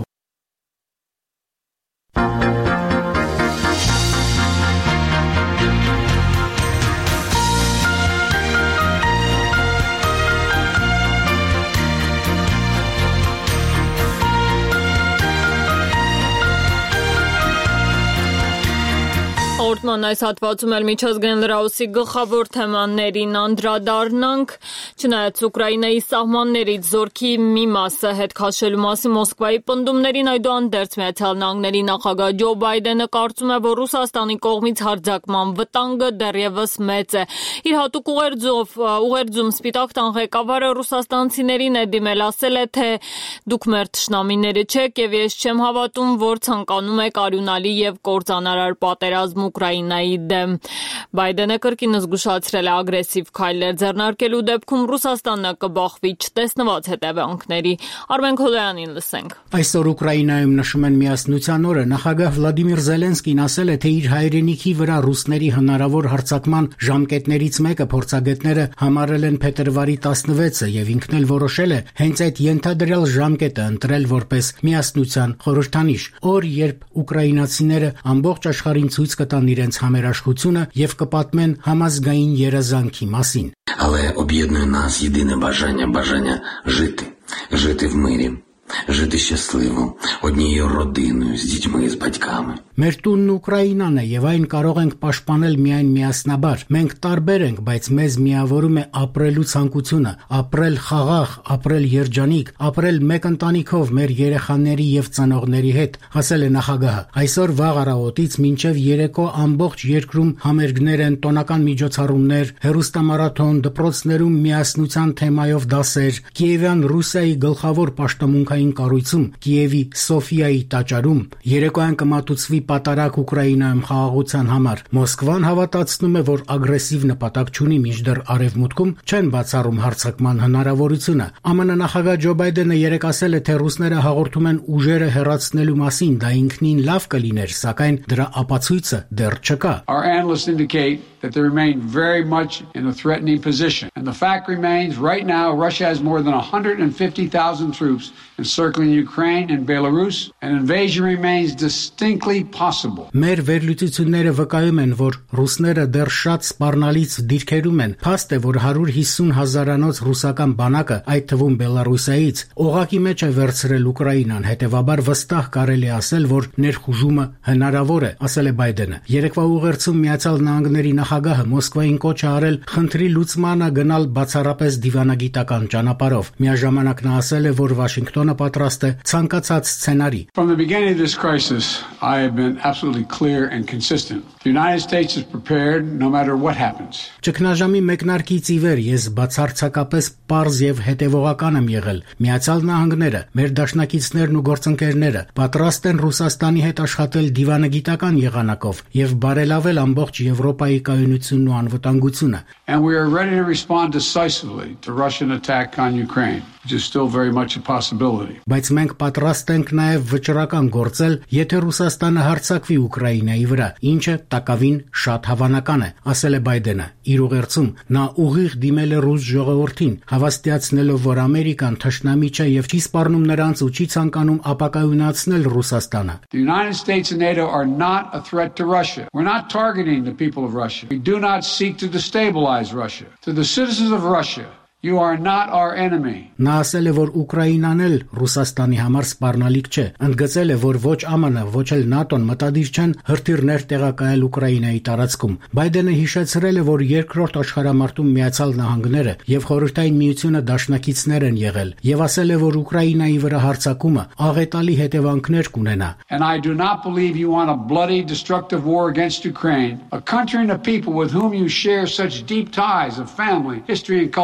Speaker 1: Օրտնան այս հատվածում էլ միջազգային լրահոսի գլխավոր թեմաներին անդրադառնանք, չնայած Ուկրաինայի սահմաններից զորքի մի մասը հետ քաշելու մասին Մոսկվայի պնդումներին, այդուհանդերձ Միացյալ Նահանգների նախագահ Ջո Բայդենը կարծում է, որ Ռուսաստանի կողմից հարձակման վտանգը դեռևս մեծ է։ Իր հատուկ ուղերձով ուղերձում Սպիտակ տան ղեկավարը ռուսաստանցիներին է դիմել, ասել է, թե դուք մեր թշնամիները չեք եւ ես չեմ հավատում, որ ցանկանում եք արյունալի եւ կործանարար պատերազմ Ուկրաինայի դեմ։ Բայդենը կրկին զգուշացրել է ագրեսիվ քայլեր ձեռնարկելու դեպքում Ռուսաստանը կբախվի չտեսնված հետևանքների։ Արմեն Քոլոյանին լսենք։
Speaker 3: Այսօր Ուկրաինայում նշում են Միասնության օրը։ Նախագահ Վլադիմիր Զելենսկին ասել է, թե իր հայրենիքի վրա ռուսների հնարավոր հարձակման ժամկետներից մեկը փորձագետները համարել են փետրվարի տասնվեցը եւ ինքն էլ որոշել է հենց այդ ենթադրյալ ժամկետը ընտրել որպես Միասնության խորհրդանիշ։ Օր, երբ ուկրաինացիները ամբողջ աշխարհին ցույց կտան իրենց համերաշխությունը եւ կպատմեն համազգային երազանքի մասին.
Speaker 5: Але об'єднує нас єдине бажання, бажання жити, жити в мирі, жити щасливо, однією родиною, з дітьми, з батьками.
Speaker 3: Մեր տունն Ուկրաինան է եւ այն կարող ենք պաշտպանել միայն միասնաբար։ Մենք տարբեր ենք, բայց մեզ միավորում է ապրելու ցանկությունը, ապրել խաղաղ, ապրել երջանիկ, ապրել մեկ ընտանիքով մեր երեխաների եւ ծնողների հետ, ասել է նախագահը։ Այսօր վաղ առավոտից մինչեւ երեկո ամբողջ երկրում համերգներ են, տոնական միջոցառումներ, հերոստամարաթոն, դպրոցներում միասնության թեմայով դասեր, Կիևյան Ռուսիայի գլխավոր պաշտամունքային կառույցում, Կիևի Սոֆիայի տաճարում երեկոյան կմատուցվի պատարակ Ուկրաինայում խաղաղության համար։ Մոսկվան հավատացնում է, որ ագրեսիվ նպատակ չունի, մինչդեռ արևմուտքում չեն բացառում հարձակման հնարավորությունը։ ԱՄՆ նախագահ Ջո Բայդենը երեկ ասել է, թե ռուսները հաղորդում են ուժերը հեռացնելու մասին, դա ինքնին լավ կլիներ, սակայն դրա ապացույցը դեռ չկա։
Speaker 23: Our analysts indicate that they remain very much in a threatening position. And the fact remains, right now, Russia has more than one hundred fifty thousand troops encircling Ukraine and Belarus. An invasion remains distinctly possible.
Speaker 3: Մեր վերլուծությունները վկայում են, որ ռուսները դեռ շատ սպառնալից դիրքերում են։ Փաստ է, որ one hundred fifty հազարանոց ռուսական բանակը, այդ թվում Բելարուսիայից, օղակի մեջ է վերցրել Ուկրաինան, հետևաբար վստահ կարելի ասել, որ ներխուժումը հնարավոր է, ասել է Բայդենը։ Երեկվա ուղերձում Միացյալ Նահանգների նախագահը Մոսկվային կոչ է արել խնդրի լուծմանը գնալ բացառապես դիվանագիտական ճանապարհով։ Միաժամանակ նա ասել է, որ Վաշինգտոնը պատրաստ է ցանկացած սցենարի։
Speaker 23: From the beginning of this crisis, I have been absolutely clear and consistent. The United States is prepared no matter what happens.
Speaker 3: Ճգնաժամի մեկնարկից ի վեր ես բացարձակապես պարզ եւ հետեւողական եմ եղել։ Միացյալ Նահանգները, մեր դաշնակիցներն ու գործընկերները պատրաստ են Ռուսաստանի հետ աշխատել դիվանագիտական եղանակով եւ բարելավել ամբողջ Եվրոպայի կայունությունն ու անվտանգությունը։
Speaker 23: And we are ready to respond decisively to Russian attack on Ukraine, which is still very much a possibility.
Speaker 3: Բայց մենք պատրաստ ենք նաև վճռական գործել, եթե Ռուսաստանը հարձակվի Ուկրաինայի վրա, ինչը տակավին շատ հավանական է, ասել է Բայդենը։ Իր ուղերձում նա ուղիղ դիմել է ռուս ժողովրդին, հավաստիացնելով, որ Ամերիկան թշնամի չէ եւ չի սպառնում նրանց ու չի ցանկանում ապակայունացնել Ռուսաստանը։
Speaker 23: The United States and NATO are not a threat to Russia. We're not targeting the people of Russia. We do not seek to destabilize Russia. To the citizens of Russia, you are not our enemy.
Speaker 3: Նա ասել է, որ Ուկրաինան էլ Ռուսաստանի համար սպառնալիք չէ։ Ընդգծել է, որ ոչ ԱՄՆ, ոչ էլ ՆԱՏՕ-ն մտադիր չեն հրթիռներ տեղակայել Ուկրաինայի տարածքում։ Բայդենը հիշեցրել է, որ երկրորդ աշխարհամարտում Միացյալ Նահանգները եւ Խորհրդային Միությունը դաշնակիցներ են եղել եւ ասել է, որ Ուկրաինայի վրա հարձակումը աղետալի հետևանքներ կունենա։
Speaker 23: And I do not believe you want a bloody, destructive war against Ukraine, a country and a people with whom you share such deep ties of family, history and culture.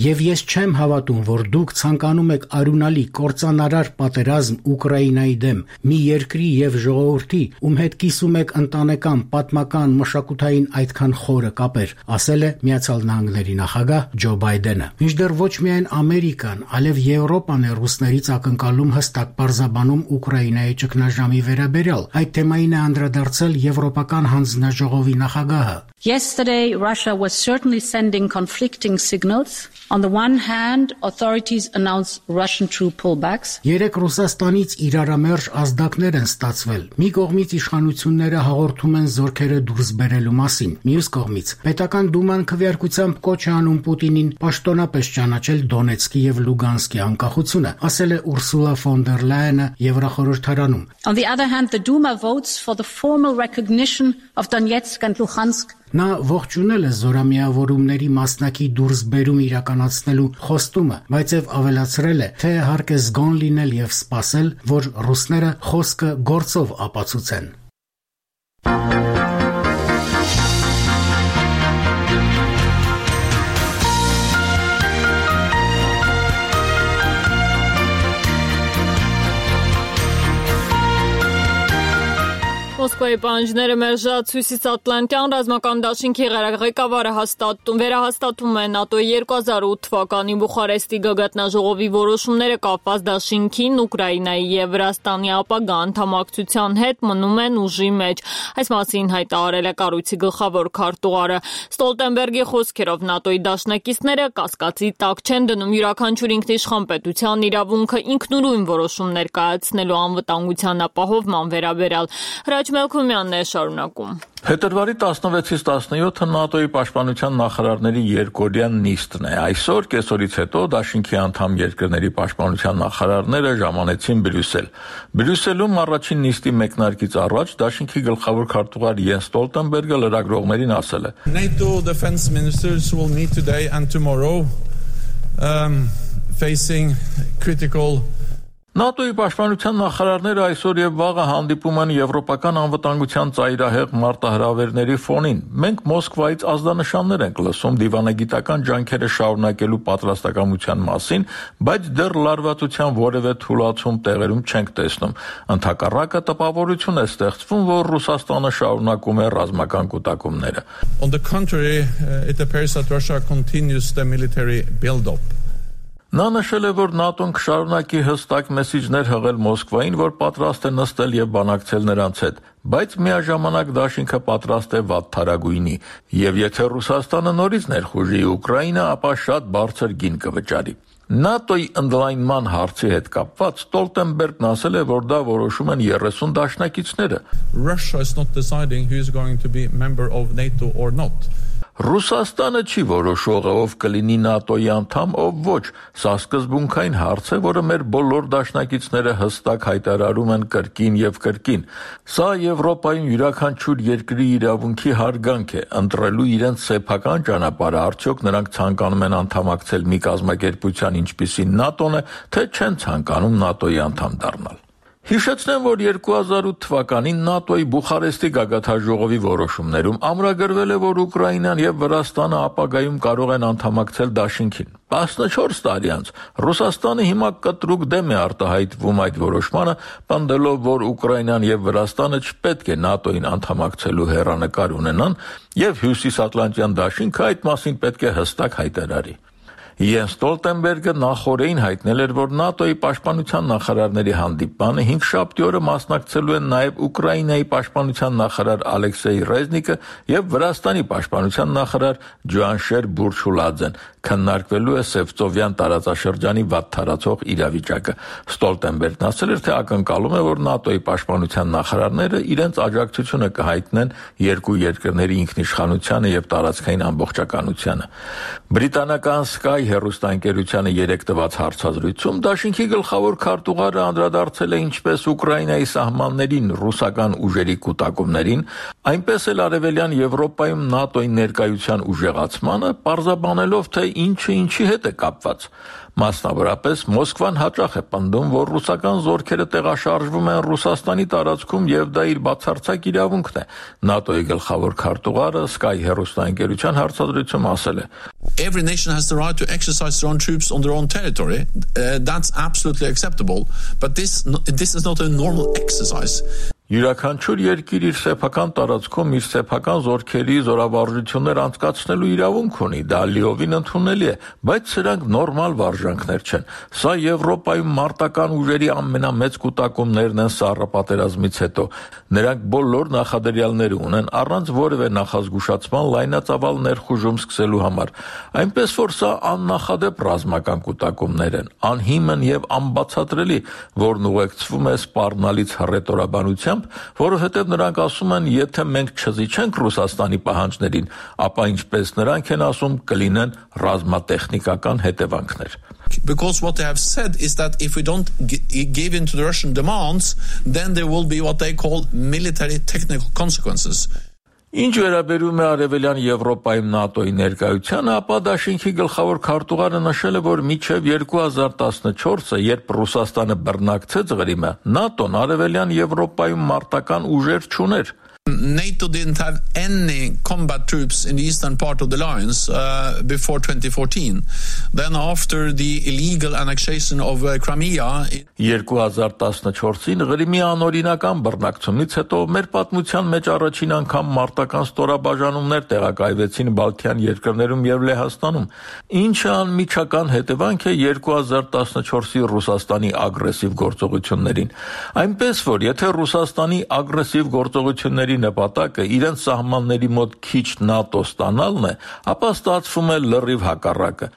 Speaker 3: Եվ ես չեմ հավատում, որ դուք ցանկանում եք արունալի կործանարար պատերազմ Ուկրաինայի դեմ, մի երկրի եւ ժողովրդի, ում հետ կիսում եք ընտանեկան, պատմական, մշակութային այդքան խորը կապեր, ասել է Միացյալ Նահանգների նախագահ Ջո Բայդենը։ Մինչդեռ ոչ միայն Ամերիկան, այլև Եվրոպան է ռուսներից ակնկալում հստակ պարզաբանում Ուկրաինայի ճգնաժամի վերաբերյալ։ Այդ թեմային է անդրադարձել Եվրոպական հանձնաժողովի նախագահը։
Speaker 6: Yesterday, Russia was certainly sending conflicting signals. On the one hand, authorities announced Russian troop pullbacks.
Speaker 3: Երեք Ռուսաստանից իրարամերժ ազդակներ են ստացվել։ Մի կողմից իշխանությունները հաղորդում են զորքերը դուրս բերելու մասին։ Մյուս կողմից պետական դուման քվեարկությամբ կոչ է անում Պուտինին պաշտոնապես ճանաչել Դոնեցկի եւ Լուգանսկի անկախությունը, ասել է Ուրսուլա ֆոն դեր Լայենը Եվրախորհրդարանում։
Speaker 6: On the other hand, the Duma votes for the formal recognition of Donetsk and Luhansk.
Speaker 3: Նա ողջունել է զորամիավորումների մասնակի դուրսբերում իրականացնելու խոստումը, բայց եւ ավելացրել է, թե հարկ է զգոն լինել եւ սպասել, որ ռուսները խոսքը գործով ապացուցեն։
Speaker 1: Մոսկվայի պահանջները մերժած Հյուսիսատլանտյան ռազմական դաշինքի ղեկավարը հաստատում վերահաստատում է ՆԱՏՕ-ի երկու հազար ութ թվականի Բուխարեստի գագաթնաժողովի որոշումները կապված դաշինքին Ուկրաինայի եւ Վրաստանի ապագա անդամակցության հետ մնում են ուժի մեջ։ Այս մասին հայտարարել է կառույցի գլխավոր քարտուղարը։ Ստոլտենբերգի խոսքերով ՆԱՏՕ-ի դաշնակիցները կասկածի տակ չեն դնում յուրաքանչյուր ինքնիշխան պետության իրավունքը ինքնուրույն որոշումներ կայացնելու անվտանգության ապահովման վերաբերյալ։ Մելքումյանն է շարունակում։
Speaker 8: Փետրվարի տասնվեցից տասնյոթը ՆԱՏՕ-ի պաշտպանության նախարարների երկօրյա նիստն է։ Այսօր կեսօրից հետո դաշինքի անդամ երկրների պաշտպանության նախարարները ժամանեցին Բրյուսել։ Բրյուսելում առաջին նիստի մեկնարկից առաջ դաշինքի գլխավոր քարտուղար Յենս Ստոլտենբերգը լրագրողներին ասել է.
Speaker 9: NATO defense ministers will meet today and tomorrow um, facing critical
Speaker 8: ՆԱՏՕ-ի պաշտպանության նախարարները այսօր եւ վաղը հանդիպում են եվրոպական անվտանգության ծայրահեղ մարտահրավերների ֆոնին։ Մենք Մոսկվայից ազդանշաններ ենք լսում դիվանագիտական ջանքերը շարունակելու պատրաստակամության մասին, բայց դեռ լարվածության որևէ թուլացում տեղերում չենք տեսնում։ Ընդհակառակը տպավորություն է ստեղծվում, որ Ռուսաստանը շարունակում է ռազմական կուտակումները։
Speaker 9: On the contrary, it appears that Russia continues the military build-up.
Speaker 8: Նա նշել է, որ ՆԱՏՕ-ն կշարունակի հստակ մեսիջներ հղել Մոսկվային, որ պատրաստ է նստել եւ բանակցել նրանց հետ, բայց միաժամանակ դաշինքը պատրաստ է վատթարագույնի, եւ եթե Ռուսաստանը նորից ներխուժի Ուկրաինա, ապա շատ բարձր գին կվճարի։ ՆԱՏՕ-ի ընդլայնման հարցի հետ կապված Ստոլտենբերգն ասել է, որ դա որոշում են երեսուն դաշնակիցները։
Speaker 9: Russia is not deciding who is going to be member of NATO or not.
Speaker 8: Ռուսաստանը չի որոշողը ով կլինի ՆԱՏՕ-ի անդամ, ով ոչ։ Սա սկզբունքային հարց է, որը մեր բոլոր դաշնակիցները հստակ հայտարարում են կրկին եւ կրկին։ Սա Եվրոպայում յուրաքանչյուր երկրի իրավունքի հարգանք է, ընտրելու իրենց սեփական ճանապարհը, արդյոք նրանք ցանկանում են անդամակցել մի կազմակերպության, ինչպիսին ՆԱՏՕ-ն է, թե չեն ցանկանում ՆԱՏՕ-ի անդամ դառնալ։ Հիշեցնեմ, որ երկու հազար ութ թվականին ՆԱՏՕ-ի Բուխարեստի գագաթնաժողովի որոշումներում ամրագրվել է, որ Ուկրաինան եւ Վրաստանը ապագայում կարող են անդամակցել դաշինքին։ տասնչորս տարի անց Ռուսաստանը հիմա կտրուկ դեմ է արտահայտվում այդ որոշմանը, պնդելով, որ Ուկրաինան եւ Վրաստանը չպետք է ՆԱՏՕ-ին անդամակցելու հեռանկար ունենան եւ Հյուսիսատլանտյան դաշինքը այդ մասին պետք է հստակ հայտարարի։ Յենս Ստոլտենբերգը նախորդին հայտնել էր, որ ՆԱՏՕ-ի պաշտպանության նախարարների հանդիպմանը հինգշաբթի օրը մասնակցելու են նաև Ուկրաինայի պաշտպանության նախարար Ալեքսեյ Ռեզնիկը եւ Վրաստանի պաշտպանության նախարար Ջոանշեր Բուրչուլաձեն։ Քննարկվելու է Սևծովյան տարածաշրջանի վատթարացող իրավիճակը։ Ստոլտենբերգն ասել էր, թե ակնկալում է, որ ՆԱՏՕ-ի պաշտպանության նախարարները իրենց աջակցությունը կհայտնեն երկու երկրների ինքնիշխանությանը եւ տարածքային ամբողջականությանը։ Բրիտանական Sky հեռուստաընկերությանը երեկ տված հարցազրույցում դաշինքի գլխավոր քարտուղարը անդրադարձել է ինչպես Ուկրաինայի սահմաններին ռուսական ուժերի կուտակումներին, այնպես էլ Արևելյան Եվրոպայում ՆԱՏՕ-ի ներկայության ուժեղացմանը, պարզաբանելով, թե ինչը ինչի հետ է կապված։ Մասնավորապես Մոսկվան հաճախ է պնդում, որ ռուսական զորքերը տեղաշարժվում են Ռուսաստանի տարածքում եւ դա իր բացարձակ իրավունքն է։ ՆԱՏՕ-ի գլխավոր քարտուղարը Sky հեռուստաընկերության հարցազրույցում ասել է.
Speaker 7: Every nation has the right to exercise their own troops on their own territory. Uh, that's absolutely acceptable, but this this is not a normal exercise.
Speaker 8: Յուրաքանչյուր երկիր իր սեփական տարածքում իր սեփական զորքերի զորավարժություններ անցկացնելու իրավունք ունի, դա լիովին ընդունելի է, բայց սրանք նորմալ վարժանքներ չեն։ Սա Եվրոպայում մարտական ուժերի ամենամեծ կուտակումներն են սառը պատերազմից հետո։ Նրանք բոլոր նախադրյալները ունեն առանց որևէ նախազգուշացման լայնածավալ ներխուժում սկսելու համար։ Այնպես որ սա աննախադեպ ռազմական կուտակումներ են, անհիմն եւ անբացատրելի, որն ուղեկցվում է սպառնալից հռետորաբանությամբ, որովհետև նրանք ասում են, եթե մենք չզիջենք Ռուսաստանի պահանջներին, ապա ինչպես նրանք են ասում, կլինեն ռազմատեխնիկական հետևանքներ։
Speaker 7: Because what they have said is that if we don't g- give in to the Russian demands, then there will be what they call military technical consequences.
Speaker 8: Ինչ վերաբերում է Արևելյան Եվրոպայում ՆԱՏՕ-ի ներկայությանը, ապա դաշինքի գլխավոր քարտուղարը նշել է, որ մինչև երկու հազար տասնչորսը, երբ Ռուսաստանը բռնակցեց Ղրիմը, ՆԱՏՕ-ն Արևելյան Եվրոպայում մարտական ուժեր չուներ։
Speaker 7: NATO didn't have any combat troops in the eastern part of the alliance uh, before twenty fourteen. Then after the illegal annexation of uh, Crimea...
Speaker 8: երկու հազար տասնչորսին Ղրիմի անօրինական բռնակցումից հետո մեր պատմության մեջ առաջին անգամ մարտական ստորաբաժանումներ տեղակայվեցին Բալթյան երկրներում եւ Լեհաստանում, ինչը անմիջական հետևանք է երկու հազար տասնչորսի Ռուսաստանի ագրեսիվ գործողություններին։ Այնպես որ եթե Ռուսաստանի ագրեսիվ գործողությունների նպատակը իրենց սահմանների մոտ քիչ ՆԱՏՕ ստանալն է, ապա ստացվում է լրիվ հակառակը։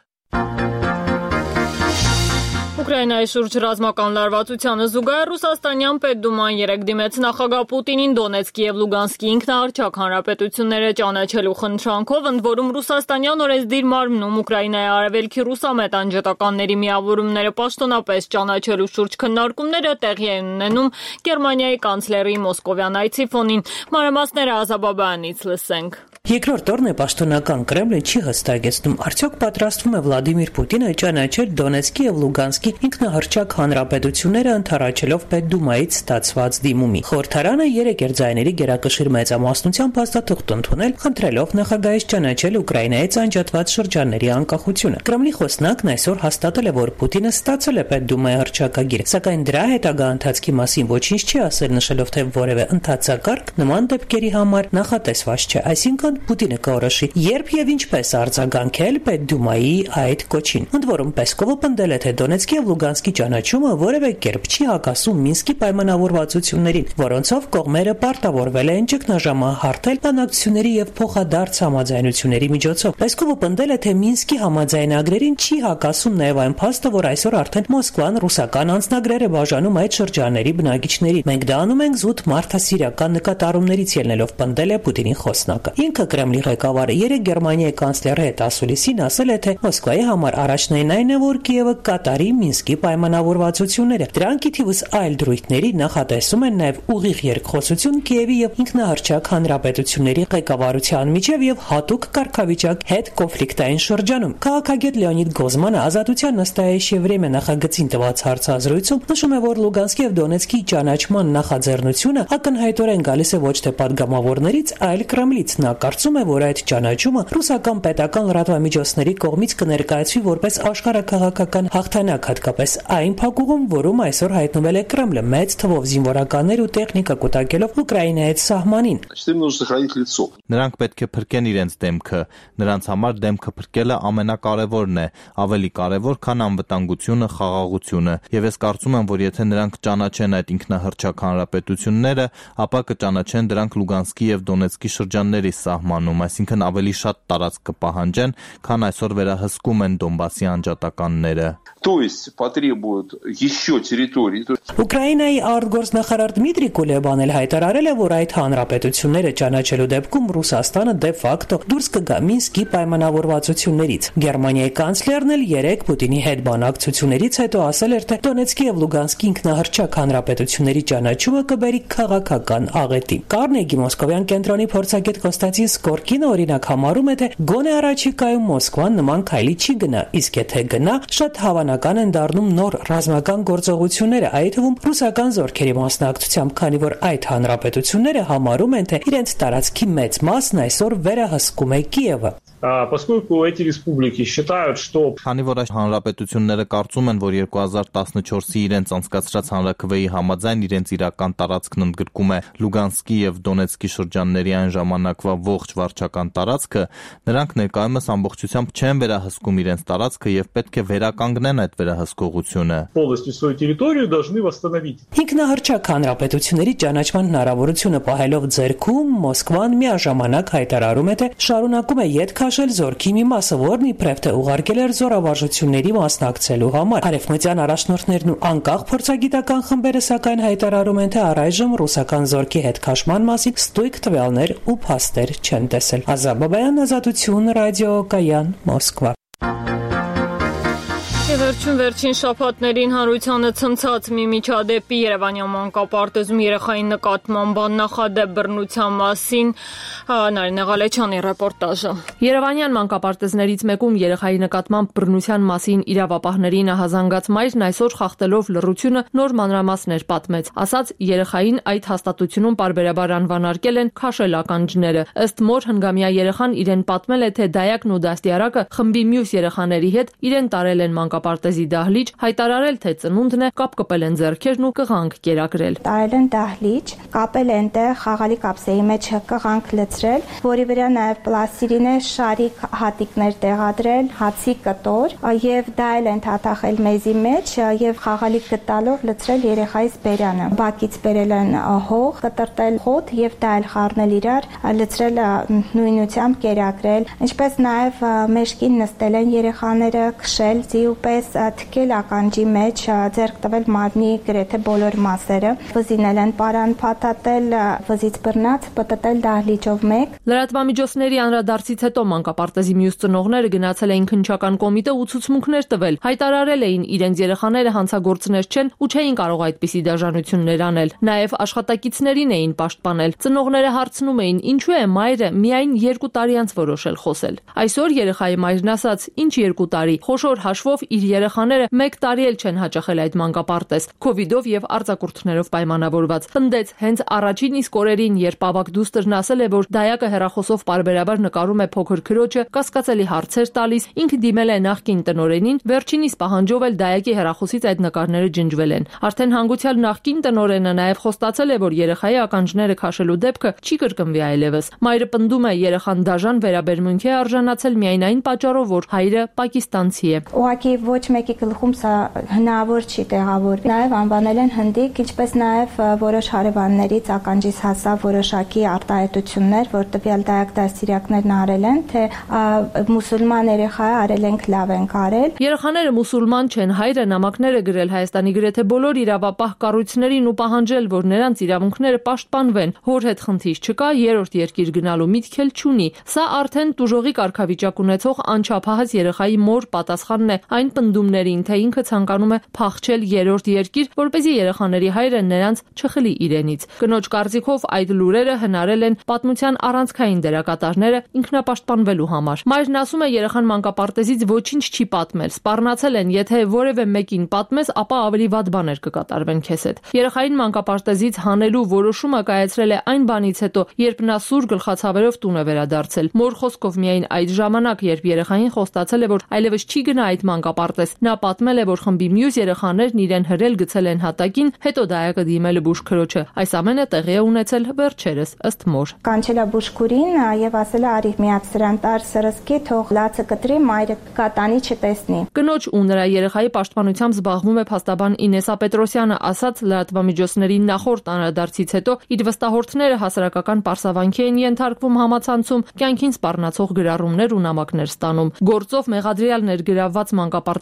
Speaker 1: Ուկրաինայի շուրջ ռազմական լարվածությանը զուգահեռ Ռուսաստանյան Պետդուման երեկ դիմեց նախագահ Պուտինին Դոնեցկի եւ Լուգանսկի ինքնահռչակ հանրապետությունները ճանաչելու խնդրանքով, ընդ որում ռուսաստանյան օրենսդիր մարմնում Ուկրաինայի արևելքի ռուսամետ անջատականների միավորումները պաշտոնապես ճանաչելու շուրջ քննարկումները տեղի են ունենում Գերմանիայի կանցլերի մոսկովյան այցի ֆոնին։ Մանրամասները Ազաբաբյանից լսենք։
Speaker 11: Երկրորդ օրն է պաշտոնական Կրեմլը չի հստակեցնում, արդյոք պատրաստվում է Վլադիմիր Պուտինը ճանաչել Դոնեցկի եւ Լուգանսկի ինքնահռչակ հանրապետությունները ընդառաջելով Պետդումայից ստացված դիմումի։ Խորհրդարանը երեք երձայների գերակշիռ մեծամասնությամբ հաստատուղթ ընդունել, խնդրելով նախագահից ճանաչել Ուկրաինայից անջատված շրջանների անկախությունը։ Կրեմլի խոսնակն այսօր հաստատել է, որ Պուտինը ստացել է Պետդումայի հռչակագիր, սակայն դրա հետագա ընթացքի մասին ոչինչ չի ասել, նշելով, թե որևէ ընթացակարգ նման դեպքերի համար նախատեսված չէ, այսինքն Պուտինը կորոշի երբ եւ ինչպես արձագանքել Պետդումայի այդ կոչին։ Ընդ որում Պեսկովը պնդել է, թե Դոնեցկի եւ Լուգանսկի ճանաչումը որևէ կերպ չի հակասում Մինսկի պայմանավորվածություններին, որոնցով կողմերը պարտավորվել են ճգնաժամահարթել բանակցությունների եւ փոխադարձ համաձայնությունների միջոցով։ Պեսկովը պնդել է, թե Մինսկի համաձայնագրերին չի հակասում նաեւ այն փաստը, որ այսօր արդեն Մոսկվան ռուսական անձնագրեր է բաժանում այդ շրջանների բնակիչներին։ Մենք դա անում ենք զուտ մարդասիրական նկատառումներից ելնելով, պնդել է Պուտինի խոսնակը։ Ինքը Կրեմլի ղեկավարը երեք Գերմանիայի կանցլերի հետ ասուլիսին ասել է, թե Մոսկվայի համար առաջնային այն է, որ Կիևը կատարի Մինսկի պայմանավորվածությունները։ Դրանք ի թիվս այլ դրույթների նախատեսում են նաև ուղիղ երկխոսություն Կիևի եւ ինքնահռչակ հանրապետությունների ղեկավարության միջև եւ հատուկ կարգավիճակ հետ կոնֆլիկտային շրջանում։ Քաղաքագետ Լեոնիդ Գոզմանը Ազատության նստայեշի վրեմե նախագծին տված հարցազրույցում նշում է, որ Լուգանսկի եւ Դոնեցկի ճանաչման նախաձեռնությունը ակնհայտորեն գալիս է ոչ թե падգամավորներից, այլ Կրեմլից։ Նա կարծում է, որ այդ ճանաչումը ռուսական պետական լրատվամիջոցների կողմից կներկայացվի որպես աշխարհաքաղաքական հաղթանակ, հատկապես այն փակուղում, որում այսօր հայտնվել է Կրեմլը մեծ թվով զինվորականներ ու տեխնիկա կուտակելով Ուկրաինայից սահմանին։
Speaker 18: Նրանք պետք է փրկեն իրենց դեմքը, նրանց համար դեմքը փրկելը ամենակարևորն է, ավելի կարևոր, քան անվտանգությունը, խաղաղությունը, եւ ես կարծում եմ, որ եթե նրանք ճանաչեն այդ ինքնահռչակ հանրապետությունները, ապա կճանաչեն դրանք Լուգանսկի եւ Դոնեցկի շրջանների սահմանում, այսինքն ավելի շատ տարածք կպահանջեն, քան այսօր վերահսկում են Դոնբասի անջատականները։
Speaker 11: Ուկրաինայի արտգործնախարար Դմիտրի Կուլեբան էլ հայտարարել է, որ այդ հանրապետությունները ճանաչելու դեպքում Ռուսաստանը դե ֆակտո դուրս կգա Մինսկի պայմանավորվածություններից։ Գերմանիայի կանցլերն էլ երեք Պուտինի հետ բանակցություններից հետո ասել էր, թե Դոնեցկի եւ Լուգանսկի ինքնահռչակ հանրապետությունների ճանաչումը կբերի քաղաքական աղետի։ Կարնեգի Մոսկովյան կենտրոնի փորձագետ Կոնստանտին Նույնպես Գորկինը օրինակ համարում է, թե գոնե առաջիկայում Մոսկվան նման քայլի չի գնա, իսկ եթե գնա, շատ հավանական են դառնում նոր ռազմական գործողությունները, այդ թվում ռուսական զորքերի մասնակցությամբ, քանի որ այդ հանրապետությունները համարում են, թե իրենց տարածքի մեծ մասն այսօր վերահսկում է Կիևը։
Speaker 10: Поскольку эти республики считают, что
Speaker 18: Քանի որ այս հանրապետությունները կարծում են, որ երկու հազար տասնչորսի իրենց անցկացրած հանրաքվեի համաձայն իրենց իրական տարածքն ընդգրկում է Լուգանսկի եւ Դոնեցկի շրջանների այն ժամանակվա ողջ վարչական տարածքը, նրանք ներկայումս ամբողջությամբ չեն վերահսկում իրենց տարածքը եւ պետք է վերականգնեն այդ վերահսկողությունը։
Speaker 10: полностью свою территорию должны восстановить.
Speaker 11: Ինքնահռչակ հանրապետությունների ճանաչման հնարավորությունը պահելով ձեռքում Մոսկվան միաժամանակ հայտարարում է, թե շարունակում է յետ քաշել զորքի մի մասը, որն իբրև թե ուղարկել էր զորավարժությունների մասնակցելու համար։ Արևմտյան առաջնորդներն ու անկախ փորձագիտական խմբերը սակայն հայտարարում են, թե առայժմ ռուսական զորքի հետ քաշման մասին ստույգ տվյալներ ու փաստեր չեն տեսել։ Ազատ Բաբայան, Ազատություն, ռադիո Կայան, Մոսկվա։
Speaker 1: Վերջին վերջին շաբաթներին հանրությանը ցնցած մի միջադեպի Երևանյան մանկապարտեզում երեխայի նկատմամբ աննախադեպ բռնության մասին Նարինե Ղալեչյանի ռեպորտաժը։
Speaker 12: Երևանյան մանկապարտեզներից մեկում երեխայի նկատմամբ բռնության մասին իրավապահներին ահազանգած մայրն այսօր խախտելով լռությունը նոր մանրամասներ պատմեց։ Ասաց, երեխային այդ հաստատությունում պարբերաբար անվանարկել են քաշել ականջները։ Ըստ մոր հնգամյա երեխան իրեն պատմել է, թե դայակն ու դաստիարակը խմբի մյուս երեխաների հետ իրեն տարել են մանկապարտեզի դահլիճ, հայտարարել, թե ծնունդն է, կապ կպել են ձեռքերն ու կղանք կերակրել։
Speaker 13: Տարել են դահլիճ, կապել են տեղ խաղալի կապսեի մեջ կղանք լցրել, որի վրա նաև պլաստիրինե շարիկ հատիկներ տեղադրել, հացի կտոր եւ դայել են թաթախել մեզի մեջ եւ խաղալի գտալով լցրել երեխայից բերանը։ Բակից բերել են հող, կտրտել խոտ եւ դայել խառնել իրար, լցրել նույնությամբ կերակրել, ինչպես նաև մեջքին նստել են երեխաները, քշել ձիուպես թքել ականջի մեջ, ձեռք տվել մարմնի գրեթե բոլոր մասերը, վզինել են պարան փաթաթել, վզից բռնած պտտել դահլիճով մեկ։
Speaker 12: Լրատվամիջոցների անդրադարձից հետո մանկապարտեզի մյուս ծնողները գնացել էին քննչական կոմիտե ու ցուցմունքներ տվել, հայտարարել էին իրենց երեխաները հանցագործներ չեն ու չէին կարող այդպիսի դաժանություններ անել։ Նաև աշխատակիցներին էին պաշտպանել։ Ծնողները հարցնում էին, ինչու է մայրը միայն երկու տարի անց որոշել խոսել։ Այսօր երեխայի մայրն ասաց, ինչ երկու տարի, խոշոր հաշվով իր երեխաները մեկ տարի էլ չեն հաճախել այդ մանկապարտեզ, քովիդով եւ արձակուրդներով պայմանավորված։ Պնդեց հենց առաջին իսկ օրերին, երբ ավագ դուստրն ասել է, որ դայակը հեռախոսով պարբերաբար նկարում է փոքր քրոջը, կասկածելի հարցեր տալիս, ինքը դիմել է նախկին տնօրենին, վերջինիս պահանջով էլ դայակի հեռախոսից այդ նկարները ջնջվել են։ Արդեն հանգուցյալ նախկին տնօրենը նաեւ խոստացել է, որ երեխայի ականջները քաշելու դեպքը չի կրկնվի այլևս։ Մայրը պնդում է, երեխան դաժան վերաբերմունքի է արժանացել միայն այն պատճառով, որ հայրը պակիստանցի է։
Speaker 13: Ուղղակի ոչ մեկի գլխում սա հնարավոր չի տեղավորվի։ Նաև անվանել են հնդիկ, ինչպես նաև որոշ հարևաններից ականջից հասավ որոշակի արտահայտություններ, որ տվյալ դայակ դաստիարակներն արել են, թե մուսուլման երեխա է, արել ենք լավ ենք արել։
Speaker 12: Երեխաները մուսուլման չեն, հայրը նամակներ է գրել Հայաստանի գրեթե բոլոր իրավապահ կառույցներին ու պահանջել, որ նրանց իրավունքները պաշտպանվեն։ Հոր հետ խնդիր չկա, երրորդ երկիր գնալու միտք էլ չունի։ Սա արդեն տուժողի կարգավիճակ ունեցող անչափահաս երեխայի մոր պատասխանն է այն պնդումներին, թե ինքը ցանկանում է փախչել երրորդ երկիր, որպեսզի երեխաների հայրը նրանց չխլի իրենից։ Կնոջ կարծիքով այդ լուրերը հնարել են պատմության առանցքային դերակատարները ինքնապաշտպանվելու համար։ Մայրն ասում է, երեխան մանկապարտեզից ոչինչ չի պատմել, սպառնացել են, եթե որևէ մեկին պատմես, ապա ավելի վատ բաներ կկատարվեն քեզ հետ։ Երեխային մանկապարտեզից հանելու որոշումը կայացրել է այն բանից հետո, երբ նա սուր գլխացավերով տուն է վերադարձել։ Մոր խոսքով միայն այդ ժամանակ, երբ երեխային խոստացել է, որ այլևս չի գնա այդ մանկապարտեզ, նա պատմել է, որ խմբի մյուս երեխաներն իրեն հրել գցել են հատակին, հետո դայակը դիմել է բուժքրոջը։ Այս ամենը տեղի է ունեցել վերջերս, ըստ մոր։
Speaker 13: Կանչել է բուժքուրին եւ ասել է արի միած սրան տար սրսկի, թող լացը կտրի, մայրը կատանի չտեսնի։
Speaker 12: Կնոջ ու նրա երեխայի պաշտպանությամբ զբաղվում է փաստաբան Ինեսա Պետրոսյանը, ասաց լրատվամիջոցների նախորդ անդրադարձից հետո իր վստահորդները հասարակական պարսավանքի են ենթարկվում համացանցում, կյանքին սպառնացող գրառումներ ու նամակներ ստանում։ Գործով մեղադրյալ ներգրավված մանկապարտեզի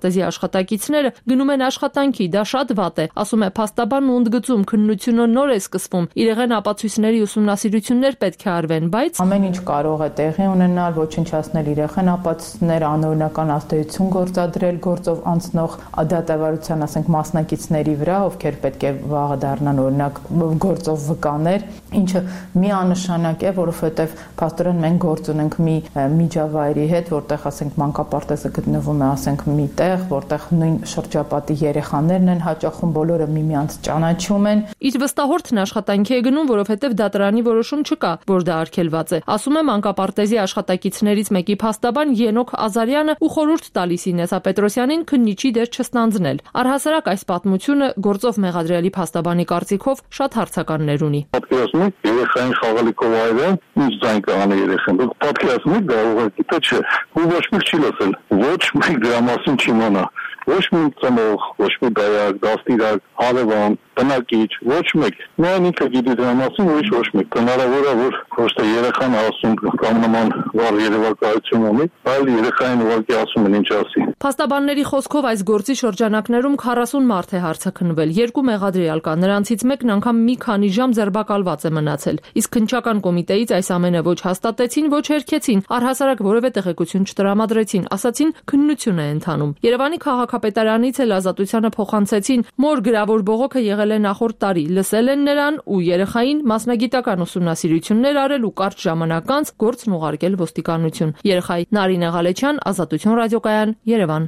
Speaker 12: մանկապարտեզի աշխատակիցները գնում են աշխատանքի, դա շատ վատ է, ասում է փաստաբանն ու ընդգծում, քննությունը նոր է սկսվում, իրեղեն ապացույցների ուսումնասիրություններ պետք է արվեն, բայց
Speaker 15: ամեն ինչ կարող է տեղի ունենալ, ոչնչացնել իրեղեն ապացույցներ, անօրինական ազդեցություն գործադրել գործով անցնող դատավարության, ասենք, մասնակիցների վրա, ովքեր պետք է վաղը դառնան օրինակ գործով վկաներ, ինչը միանշանակ է, որովհետև փաստորեն մենք գործ ունենք մի միջավայրի հետ, որտեղ ասենք մանկապարտեզը գտնվում է, ասենք, մի տեղ, որտեղ նույն շրջապատի երեխաներն են հաճախում, բոլորը միմյանց ճանաչում են։
Speaker 12: Իր վստահորդն աշխատանքի է գնում, որովհետև դատարանի որոշում չկա, որ դա արգելված է, ասում է մանկապարտեզի աշխատակիցներից մեկի փաստաբան Ենոք Ազարյանը ու խորհուրդ տալիս Ինեսա Պետրոսյանին քննիչի դեր չստանձնել։ Առհասարակ այս պատմությունը գործով մեղադրյալի փաստաբանի կարծիքով շատ հարցականներ ունի։
Speaker 16: Պատկերացնում եք երեխային խաղալիքով այրեն, ինչ ձայն կանի երեխան։ Դուք պատկերացնում եք դա ուղղակի թե չէ։ Ու ոչ մեկ չի լսել, ոչ մեկ դրա մասին չիմանա։ Ոչ մի ծնող, ոչ մի դայակ, դաստիարակ, հարևան, բնակիչ, ոչ մեկ։ Միայն ինքը գիտի դրա մասին, ուրիշ ոչ մեկ։ Հնարավոր է, որ ոչ թե երեխան ասում կամ նման վառ երևակայություն ունի, այլ երեխային ուղղակի ասում են ինչ ասի։
Speaker 12: Փաստաբանների խոսքով այս գործի շրջանակներում քառասուն մարդ է հարցաքննվել, երկու մեղադրյալ կա, նրանցից մեկն անգամ մի քանի ժամ ձերբակալված է մնացել։ Իսկ քննչական կոմիտեից այս ամենը ոչ հաստատեցին, ոչ հերքեցին, առհասարակ որևէ տեղեկություն չտրամադրեցին, ասացին քննություն է ընթանում։ Երևանի քաղաքապետարանից էլ Ազատությանը փոխանցեցին, մոր գրավոր բողոքը եղել է նախորդ տարի, լսել են նրան ու երեխային մասնագիտական ուսումնասիրություններ արել ու կարճ ժամանակ անց գործն ուղարկել ոստիկանություն։ Երեխայի Նարինե Ղալեչյան, Ազատություն ռադիոկայան, Երևան։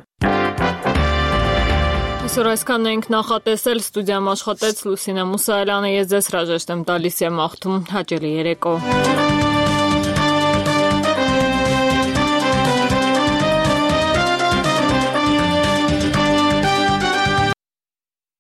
Speaker 1: Այսօր այսքանն ենք նախատեսել, ստուդիայում աշխատեց Լուսինե Մուսայելյանը, ես ձեզ հրաժեշտ եմ տալիս եմ աղթում հաճելի երեկո։